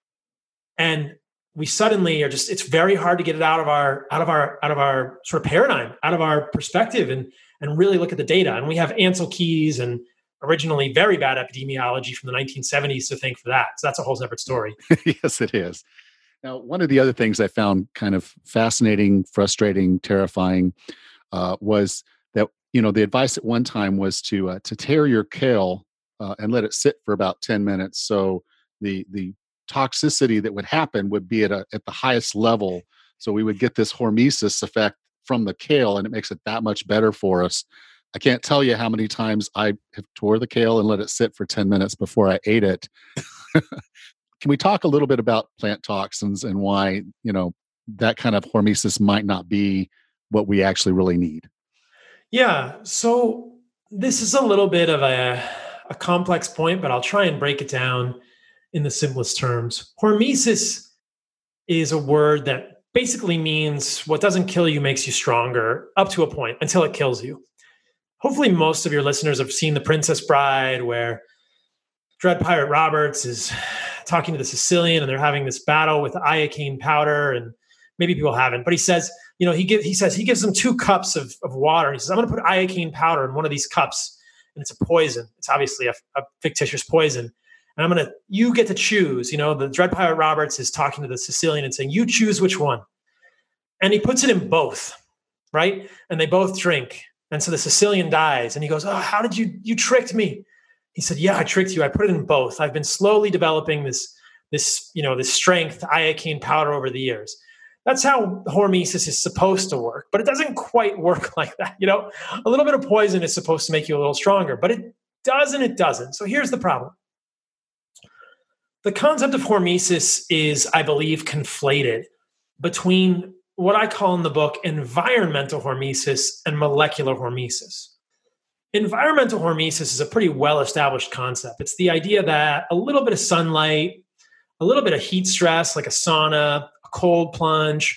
And we suddenly are just, it's very hard to get it out of our, out of our, out of our sort of paradigm, out of our perspective and, and really look at the data. And we have Ansel Keys and originally very bad epidemiology from the nineteen seventies to thank for that. So that's a whole separate story. Yes, it is. Now, one of the other things I found kind of fascinating, frustrating, terrifying uh, was that you know, the advice at one time was to uh, to tear your kale uh, and let it sit for about ten minutes. So the the toxicity that would happen would be at a at the highest level. So we would get this hormesis effect from the kale, and it makes it that much better for us. I can't tell you how many times I have tore the kale and let it sit for ten minutes before I ate it. Can we talk a little bit about plant toxins and why, you know, that kind of hormesis might not be what we actually really need? Yeah. So this is a little bit of a, a complex point, but I'll try and break it down in the simplest terms. Hormesis is a word that basically means what doesn't kill you makes you stronger up to a point until it kills you. Hopefully most of your listeners have seen The Princess Bride, where Dread Pirate Roberts is talking to the Sicilian and they're having this battle with iocane powder, and maybe people haven't, but he says, you know, he give, he says he gives them two cups of, of water. And he says, I'm going to put iocane powder in one of these cups, and it's a poison. It's obviously a, a fictitious poison. And I'm going to, you get to choose. You know, the Dread Pirate Roberts is talking to the Sicilian and saying, you choose which one. And he puts it in both, right? And they both drink. And so the Sicilian dies, and he goes, oh, how did you, you tricked me? He said, yeah, I tricked you. I put it in both. I've been slowly developing this, this, you know, this strength iocane powder over the years. That's how hormesis is supposed to work, but it doesn't quite work like that. You know, a little bit of poison is supposed to make you a little stronger, but it doesn't, it doesn't. So here's the problem. The concept of hormesis is, I believe, conflated between what I call in the book environmental hormesis and molecular hormesis. Environmental hormesis is a pretty well-established concept. It's the idea that a little bit of sunlight, a little bit of heat stress, like a sauna, a cold plunge,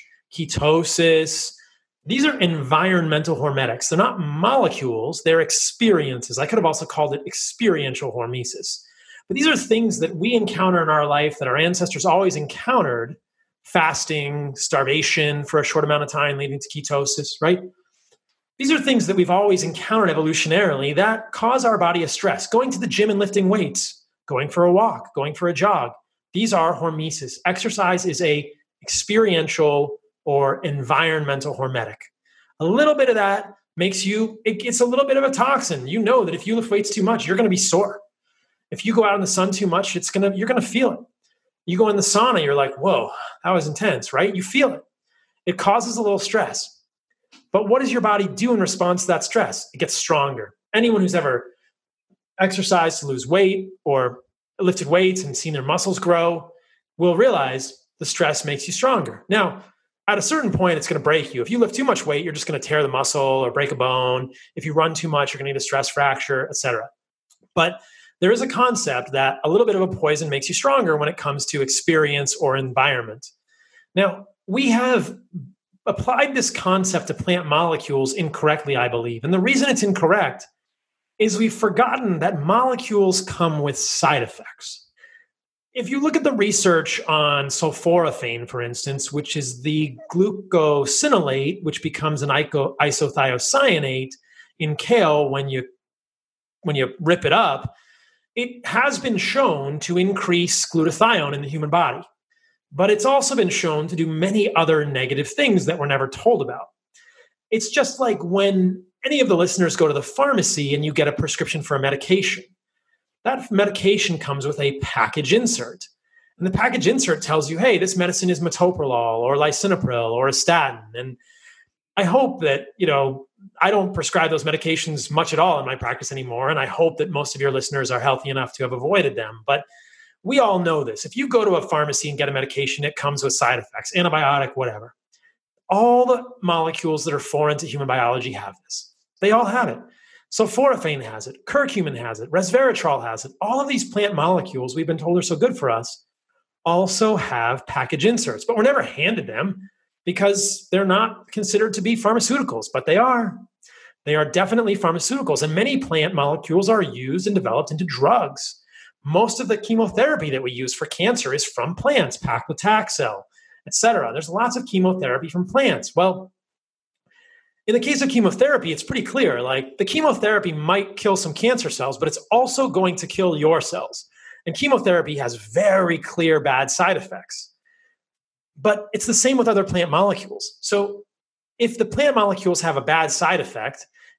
ketosis, these are environmental hormetics. They're not molecules, they're experiences. I could have also called it experiential hormesis. But these are things that we encounter in our life that our ancestors always encountered: fasting, starvation for a short amount of time leading to ketosis, right? These are things that we've always encountered evolutionarily that cause our body a stress. Going to the gym and lifting weights, going for a walk, going for a jog. These are hormesis. Exercise is a experiential or environmental hormetic. A little bit of that makes you, it gets a little bit of a toxin. You know that if you lift weights too much, you're going to be sore. If you go out in the sun too much, it's gonna you're going to feel it. You go in the sauna, you're like, whoa, that was intense, right? You feel it. It causes a little stress. But what does your body do in response to that stress? It gets stronger. Anyone who's ever exercised to lose weight or lifted weights and seen their muscles grow will realize the stress makes you stronger. Now, at a certain point, it's going to break you. If you lift too much weight, you're just going to tear the muscle or break a bone. If you run too much, you're going to get a stress fracture, et cetera. But there is a concept that a little bit of a poison makes you stronger when it comes to experience or environment. Now, we have applied this concept to plant molecules incorrectly, I believe. And the reason it's incorrect is we've forgotten that molecules come with side effects. If you look at the research on sulforaphane, for instance, which is the glucosinolate, which becomes an isothiocyanate in kale when you, when you rip it up, it has been shown to increase glutathione in the human body. But it's also been shown to do many other negative things that we're never told about. It's just like when any of the listeners go to the pharmacy and you get a prescription for a medication. That medication comes with a package insert. And the package insert tells you, hey, this medicine is metoprolol or lisinopril or a statin. And I hope that, you know, I don't prescribe those medications much at all in my practice anymore. And I hope that most of your listeners are healthy enough to have avoided them. But we all know this. If you go to a pharmacy and get a medication, it comes with side effects, antibiotic, whatever. All the molecules that are foreign to human biology have this. They all have it. Sulforaphane has it. Curcumin has it. Resveratrol has it. All of these plant molecules we've been told are so good for us also have package inserts, but we're never handed them because they're not considered to be pharmaceuticals, but they are. They are definitely pharmaceuticals, and many plant molecules are used and developed into drugs. Most of the chemotherapy that we use for cancer is from plants, paclitaxel, et cetera. There's lots of chemotherapy from plants. Well, in the case of chemotherapy, it's pretty clear. Like, the chemotherapy might kill some cancer cells, but it's also going to kill your cells. And chemotherapy has very clear bad side effects. But it's the same with other plant molecules. So if the plant molecules have a bad side effect,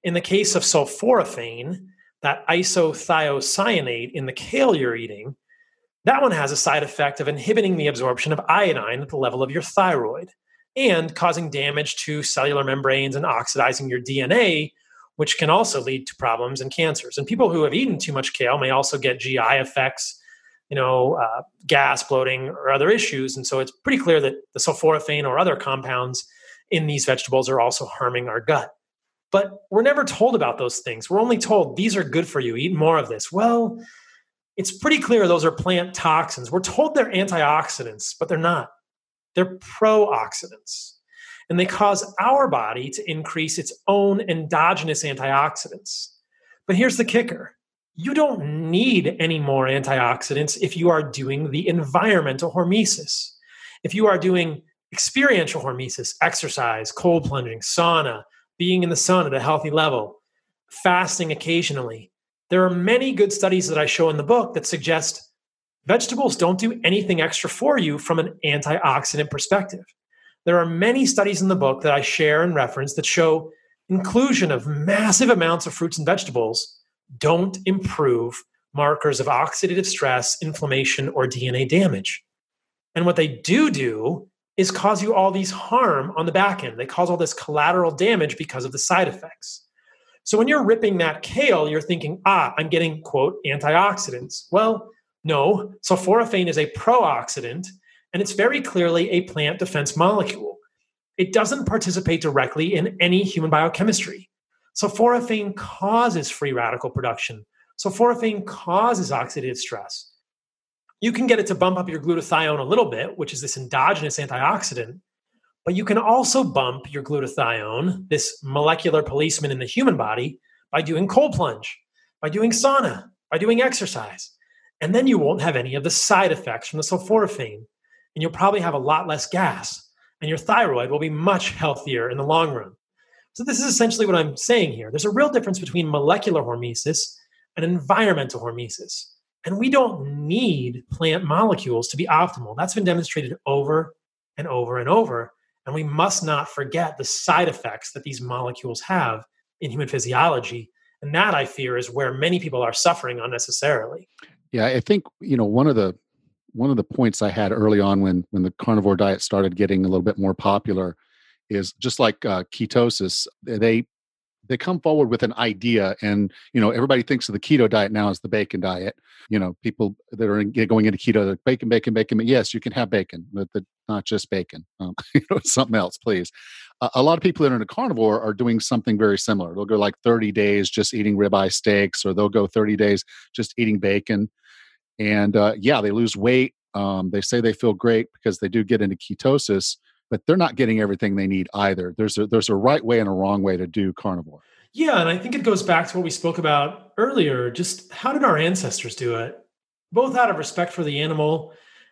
In the case of sulforaphane, that isothiocyanate in the kale you're eating, that one has a side effect of inhibiting the absorption of iodine at the level of your thyroid and causing damage to cellular membranes and oxidizing your D N A, which can also lead to problems and cancers. And people who have eaten too much kale may also get G I effects, you know, uh, gas, bloating, or other issues. And so it's pretty clear that the sulforaphane or other compounds in these vegetables are also harming our gut. But we're never told about those things. We're only told these are good for you. Eat more of this. Well, it's pretty clear those are plant toxins. We're told they're antioxidants, but they're not. They're pro-oxidants. And they cause our body to increase its own endogenous antioxidants. But here's the kicker. You don't need any more antioxidants if you are doing the environmental hormesis. If you are doing experiential hormesis, exercise, cold plunging, sauna, being in the sun at a healthy level, fasting occasionally. There are many good studies that I show in the book that suggest vegetables don't do anything extra for you from an antioxidant perspective. There are many studies in the book that I share and reference that show inclusion of massive amounts of fruits and vegetables don't improve markers of oxidative stress, inflammation, or D N A damage. And what they do do is cause you all these harm on the back end. They cause all this collateral damage because of the side effects. So when you're ripping that kale, you're thinking, ah, I'm getting, quote, antioxidants. Well, no, sulforaphane is a pro-oxidant, and it's very clearly a plant defense molecule. It doesn't participate directly in any human biochemistry. Sulforaphane causes free radical production. Sulforaphane causes oxidative stress. You can get it to bump up your glutathione a little bit, which is this endogenous antioxidant, but you can also bump your glutathione, this molecular policeman in the human body, by doing cold plunge, by doing sauna, by doing exercise. And then you won't have any of the side effects from the sulforaphane. And you'll probably have a lot less gas. And your thyroid will be much healthier in the long run. So this is essentially what I'm saying here. There's a real difference between molecular hormesis and environmental hormesis. And we don't need plant molecules to be optimal. That's been demonstrated over and over and over. And we must not forget the side effects that these molecules have in human physiology. And that, I fear, is where many people are suffering unnecessarily. Yeah, I think, you know, one of the one of the points I had early on when when the carnivore diet started getting a little bit more popular is just like uh, ketosis. They they come forward with an idea, and you know, everybody thinks of the keto diet now as the bacon diet. You know, people that are in, going into keto, like bacon, bacon, bacon. Yes, you can have bacon, but the, not just bacon. Um, you know, something else, please. Uh, a lot of people that are in a carnivore are doing something very similar. They'll go like thirty days just eating ribeye steaks, or they'll go thirty days just eating bacon. And uh, yeah, they lose weight. Um, they say they feel great because they do get into ketosis, but they're not getting everything they need either. There's a, there's a right way and a wrong way to do carnivore. Yeah, and I think it goes back to what we spoke about earlier. Just how did our ancestors do it? Both out of respect for the animal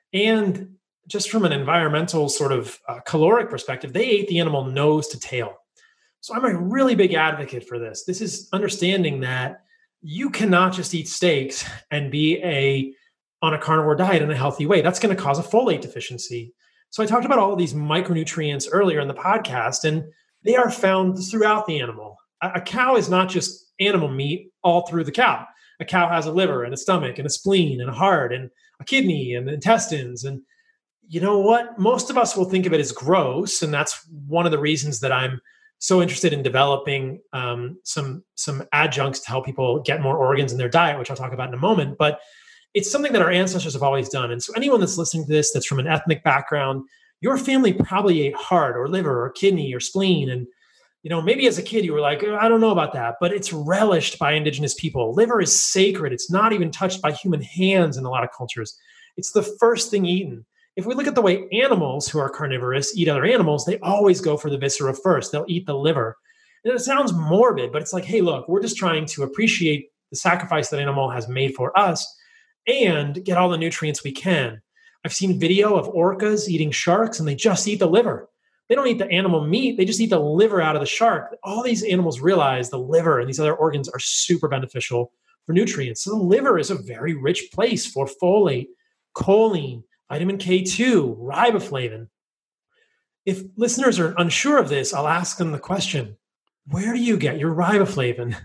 and just from an environmental sort of uh, caloric perspective, they ate the animal nose to tail. So I'm a really big advocate for this. This is understanding that you cannot just eat steaks and be a on a carnivore diet in a healthy way. That's going to cause a folate deficiency. So I talked about all of these micronutrients earlier in the podcast, and they are found throughout the animal. A, a cow is not just animal meat all through the cow. A cow has a liver and a stomach and a spleen and a heart and a kidney and intestines. And you know what? Most of us will think of it as gross. And that's one of the reasons that I'm so interested in developing um, some, some adjuncts to help people get more organs in their diet, which I'll talk about in a moment. But it's something that our ancestors have always done. And so anyone that's listening to this that's from an ethnic background, your family probably ate heart or liver or kidney or spleen. And, you know, maybe as a kid, you were like, oh, I don't know about that, but it's relished by indigenous people. Liver is sacred. It's not even touched by human hands in a lot of cultures. It's the first thing eaten. If we look at the way animals who are carnivorous eat other animals, they always go for the viscera first. They'll eat the liver. And it sounds morbid, but it's like, hey, look, we're just trying to appreciate the sacrifice that animal has made for us and get all the nutrients we can. I've seen video of orcas eating sharks, and they just eat the liver. They don't eat the animal meat. They just eat the liver out of the shark. All these animals realize the liver and these other organs are super beneficial for nutrients. So the liver is a very rich place for folate, choline, vitamin K two, riboflavin. If listeners are unsure of this, I'll ask them the question, where do you get your riboflavin?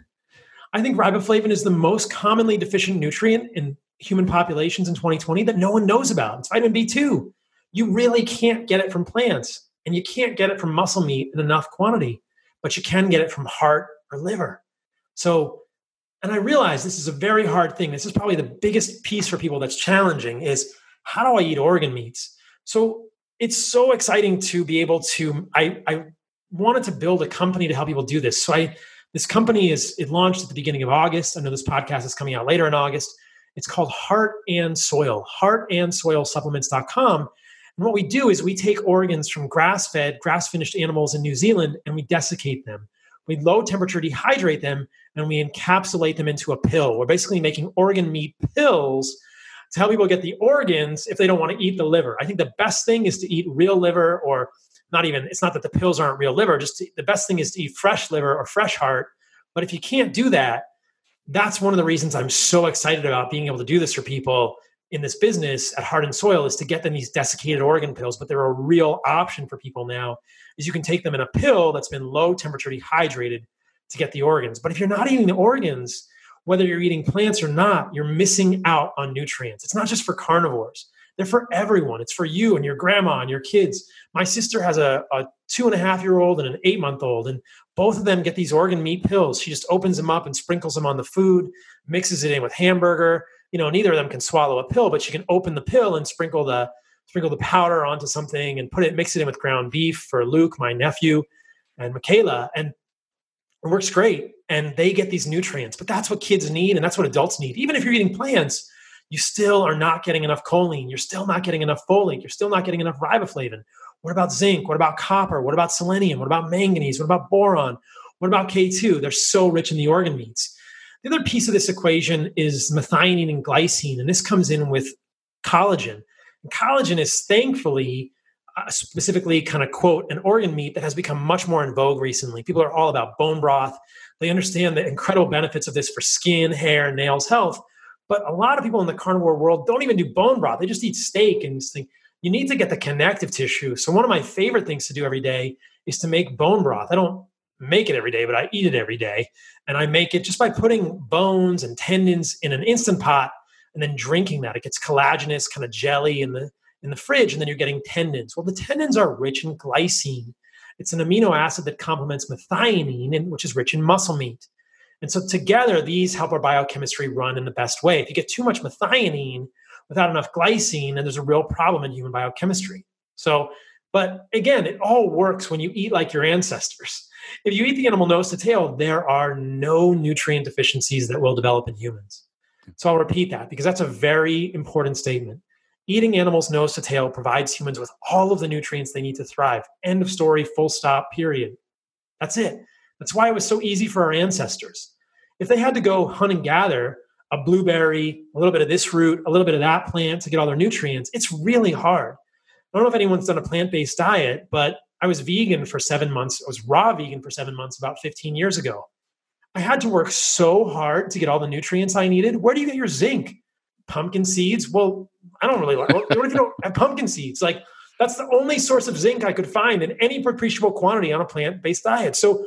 I think riboflavin is the most commonly deficient nutrient in human populations in twenty twenty that no one knows about. It's vitamin B two. You really can't get it from plants, and you can't get it from muscle meat in enough quantity, but you can get it from heart or liver. So, and I realize this is a very hard thing. This is probably the biggest piece for people that's challenging is, how do I eat organ meats? So it's so exciting to be able to, I, I wanted to build a company to help people do this. So I, this company is, it launched at the beginning of August. I know this podcast is coming out later in August. It's called Heart and Soil, heart and soil supplements dot com. And what we do is we take organs from grass-fed, grass-finished animals in New Zealand, and we desiccate them. We low temperature dehydrate them, and we encapsulate them into a pill. We're basically making organ meat pills to help people get the organs if they don't want to eat the liver. I think the best thing is to eat real liver, or not even, it's not that the pills aren't real liver, just to, the best thing is to eat fresh liver or fresh heart. But if you can't do that, that's one of the reasons I'm so excited about being able to do this for people in this business at Heart and Soil, is to get them these desiccated organ pills. But they're a real option for people now, is you can take them in a pill that's been low temperature dehydrated to get the organs. But if you're not eating the organs, whether you're eating plants or not, you're missing out on nutrients. It's not just for carnivores. They're for everyone. It's for you and your grandma and your kids. My sister has a, a two and a half year old and an eight month old, and both of them get these organ meat pills. She just opens them up and sprinkles them on the food, mixes it in with hamburger. You know, neither of them can swallow a pill, but she can open the pill and sprinkle the sprinkle the powder onto something and put it, mix it in with ground beef for Luke, my nephew, and Michaela. And it works great. And they get these nutrients, but that's what kids need. And that's what adults need. Even if you're eating plants, you still are not getting enough choline. You're still not getting enough folate. You're still not getting enough riboflavin. What about zinc? What about copper? What about selenium? What about manganese? What about boron? What about K two? They're so rich in the organ meats. The other piece of this equation is methionine and glycine. And this comes in with collagen. And collagen is thankfully Uh, specifically kind of quote an organ meat that has become much more in vogue recently. People are all about bone broth. They understand the incredible benefits of this for skin, hair, nails health. But a lot of people in the carnivore world don't even do bone broth. They just eat steak and just think you need to get the connective tissue. So one of my favorite things to do every day is to make bone broth. I don't make it every day, but I eat it every day. And I make it just by putting bones and tendons in an Instant Pot and then drinking that. It gets collagenous kind of jelly in the in the fridge, and then you're getting tendons. Well, the tendons are rich in glycine. It's an amino acid that complements methionine, which is rich in muscle meat. And so together, these help our biochemistry run in the best way. If you get too much methionine without enough glycine, then there's a real problem in human biochemistry. So, but again, it all works when you eat like your ancestors. If you eat the animal nose to tail, there are no nutrient deficiencies that will develop in humans. So I'll repeat that because that's a very important statement. Eating animals nose to tail provides humans with all of the nutrients they need to thrive. End of story, full stop, period. That's it. That's why it was so easy for our ancestors. If they had to go hunt and gather a blueberry, a little bit of this root, a little bit of that plant to get all their nutrients, it's really hard. I don't know if anyone's done a plant-based diet, but I was vegan for seven months. I was raw vegan for seven months about fifteen years ago. I had to work so hard to get all the nutrients I needed. Where do you get your zinc? Pumpkin seeds? Well, I don't really like, what if you don't have pumpkin seeds? Like, that's the only source of zinc I could find in any appreciable quantity on a plant-based diet. So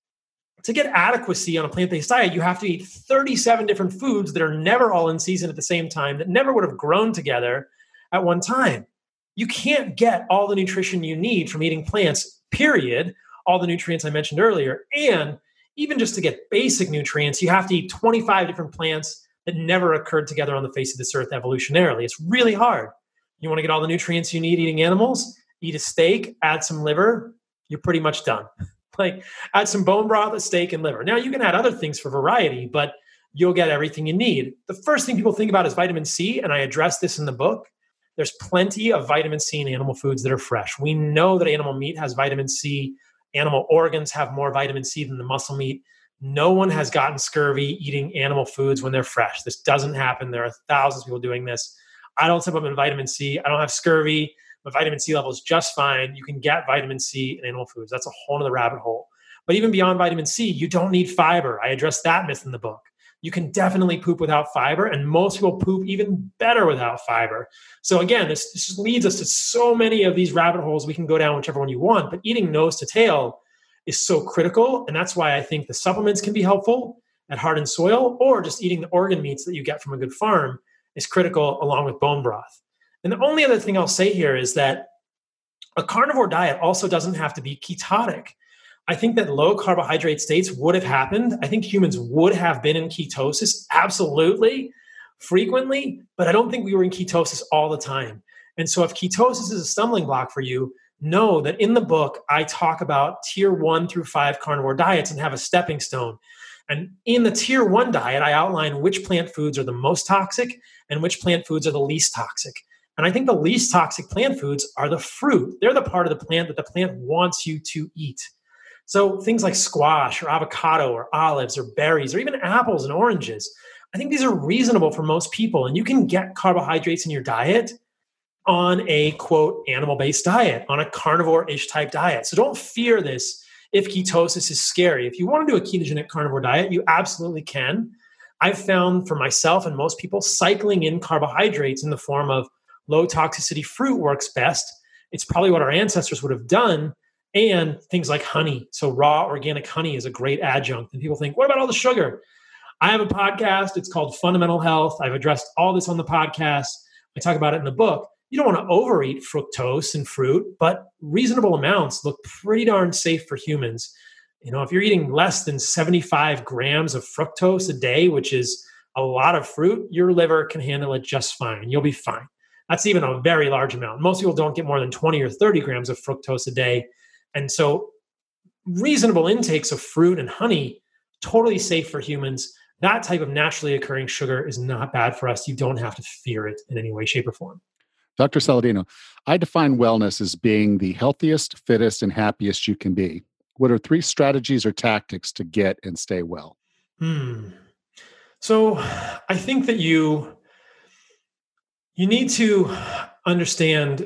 to get adequacy on a plant-based diet, you have to eat thirty-seven different foods that are never all in season at the same time, that never would have grown together at one time. You can't get all the nutrition you need from eating plants, period, all the nutrients I mentioned earlier. And even just to get basic nutrients, you have to eat twenty-five different plants that never occurred together on the face of this earth evolutionarily. It's really hard. You want to get all the nutrients you need eating animals? Eat a steak, add some liver, you're pretty much done. Like, add some bone broth, a steak, and liver. Now, you can add other things for variety, but you'll get everything you need. The first thing people think about is vitamin C, and I address this in the book. There's plenty of vitamin C in animal foods that are fresh. We know that animal meat has vitamin C. Animal organs have more vitamin C than the muscle meat. No one has gotten scurvy eating animal foods when they're fresh. This doesn't happen. There are thousands of people doing this. I don't supplement vitamin C. I don't have scurvy. My vitamin C level is just fine. You can get vitamin C in animal foods. That's a whole other rabbit hole. But even beyond vitamin C, you don't need fiber. I address that myth in the book. You can definitely poop without fiber, and most people poop even better without fiber. So again, this, this just leads us to so many of these rabbit holes. We can go down whichever one you want, but eating nose to tail is so critical. And that's why I think the supplements can be helpful at Heart and Soil, or just eating the organ meats that you get from a good farm is critical along with bone broth. And the only other thing I'll say here is that a carnivore diet also doesn't have to be ketotic. I think that low carbohydrate states would have happened. I think humans would have been in ketosis, absolutely, frequently, but I don't think we were in ketosis all the time. And so if ketosis is a stumbling block for you, know that in the book, I talk about tier one through five carnivore diets and have a stepping stone. And in the tier one diet, I outline which plant foods are the most toxic and which plant foods are the least toxic. And I think the least toxic plant foods are the fruit. They're the part of the plant that the plant wants you to eat. So things like squash or avocado or olives or berries or even apples and oranges, I think these are reasonable for most people. And you can get carbohydrates in your diet on a, quote, animal-based diet, on a carnivore-ish type diet. So don't fear this if ketosis is scary. If you want to do a ketogenic carnivore diet, you absolutely can. I've found for myself and most people, cycling in carbohydrates in the form of low toxicity fruit works best. It's probably what our ancestors would have done. And things like honey. So raw organic honey is a great adjunct. And people think, what about all the sugar? I have a podcast. It's called Fundamental Health. I've addressed all this on the podcast. I talk about it in the book. You don't want to overeat fructose and fruit, but reasonable amounts look pretty darn safe for humans. You know, if you're eating less than seventy-five grams of fructose a day, which is a lot of fruit, your liver can handle it just fine. You'll be fine. That's even a very large amount. Most people don't get more than twenty or thirty grams of fructose a day. And so reasonable intakes of fruit and honey, totally safe for humans. That type of naturally occurring sugar is not bad for us. You don't have to fear it in any way, shape, or form. Doctor Saladino, I define wellness as being the healthiest, fittest, and happiest you can be. What are three strategies or tactics to get and stay well? Hmm. So I think that you, you need to understand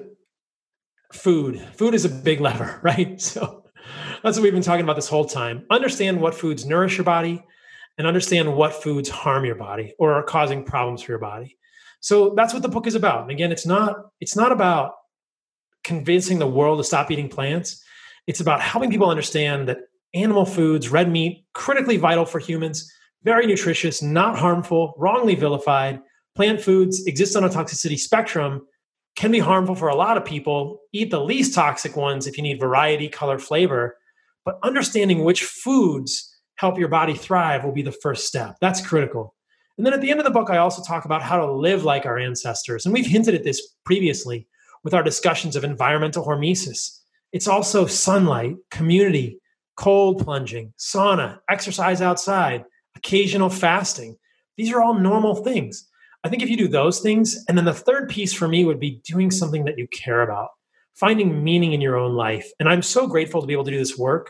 food. Food is a big lever, right? So that's what we've been talking about this whole time. Understand what foods nourish your body and understand what foods harm your body or are causing problems for your body. So that's what the book is about. And again, it's not, it's not about convincing the world to stop eating plants. It's about helping people understand that animal foods, red meat, critically vital for humans, very nutritious, not harmful, wrongly vilified. Plant foods exist on a toxicity spectrum, can be harmful for a lot of people. Eat the least toxic ones if you need variety, color, flavor. But understanding which foods help your body thrive will be the first step. That's critical. And then at the end of the book, I also talk about how to live like our ancestors. And we've hinted at this previously with our discussions of environmental hormesis. It's also sunlight, community, cold plunging, sauna, exercise outside, occasional fasting. These are all normal things. I think if you do those things, and then the third piece for me would be doing something that you care about, finding meaning in your own life. And I'm so grateful to be able to do this work.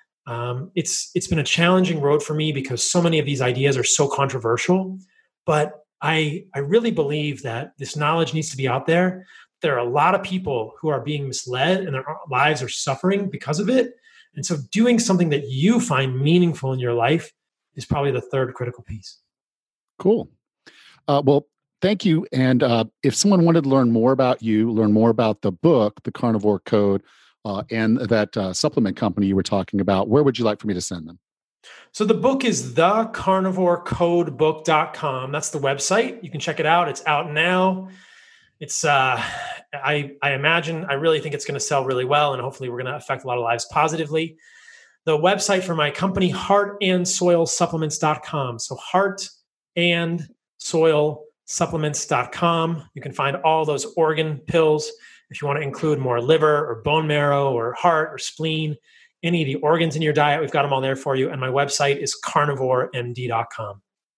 Um, it's it's been a challenging road for me because so many of these ideas are so controversial. But I I really believe that this knowledge needs to be out there. There are a lot of people who are being misled and their lives are suffering because of it. And so doing something that you find meaningful in your life is probably the third critical piece. Cool. Uh, well, thank you. And uh, if someone wanted to learn more about you, learn more about the book, The Carnivore Code, uh, and that uh, supplement company you were talking about, where would you like for me to send them? So the book is the carnivore code book dot com. That's the website. You can check it out. It's out now. It's, uh, I, I imagine, I really think it's going to sell really well, and hopefully we're going to affect a lot of lives positively. The website for my company, heart and soil supplements dot com. So heart and soil supplements dot com. You can find all those organ pills. If you want to include more liver or bone marrow or heart or spleen, any of the organs in your diet, we've got them all there for you. And my website is carnivore m d dot com.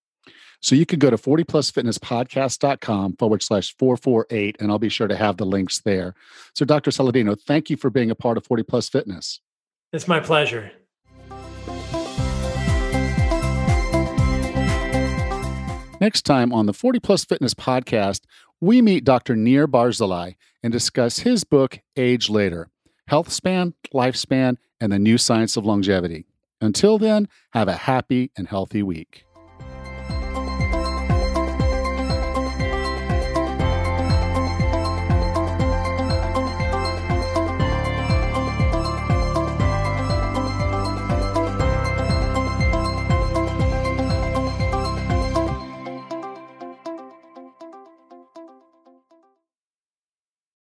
So you could go to forty plus fitness podcast dot com forward slash four four eight, and I'll be sure to have the links there. So Doctor Saladino, thank you for being a part of forty plus Fitness. It's my pleasure. Next time on the forty plus Fitness podcast, we meet Doctor Nir Barzilai and discuss his book, Age Later, Health Span, Lifespan, and the New Science of Longevity. Until then, have a happy and healthy week.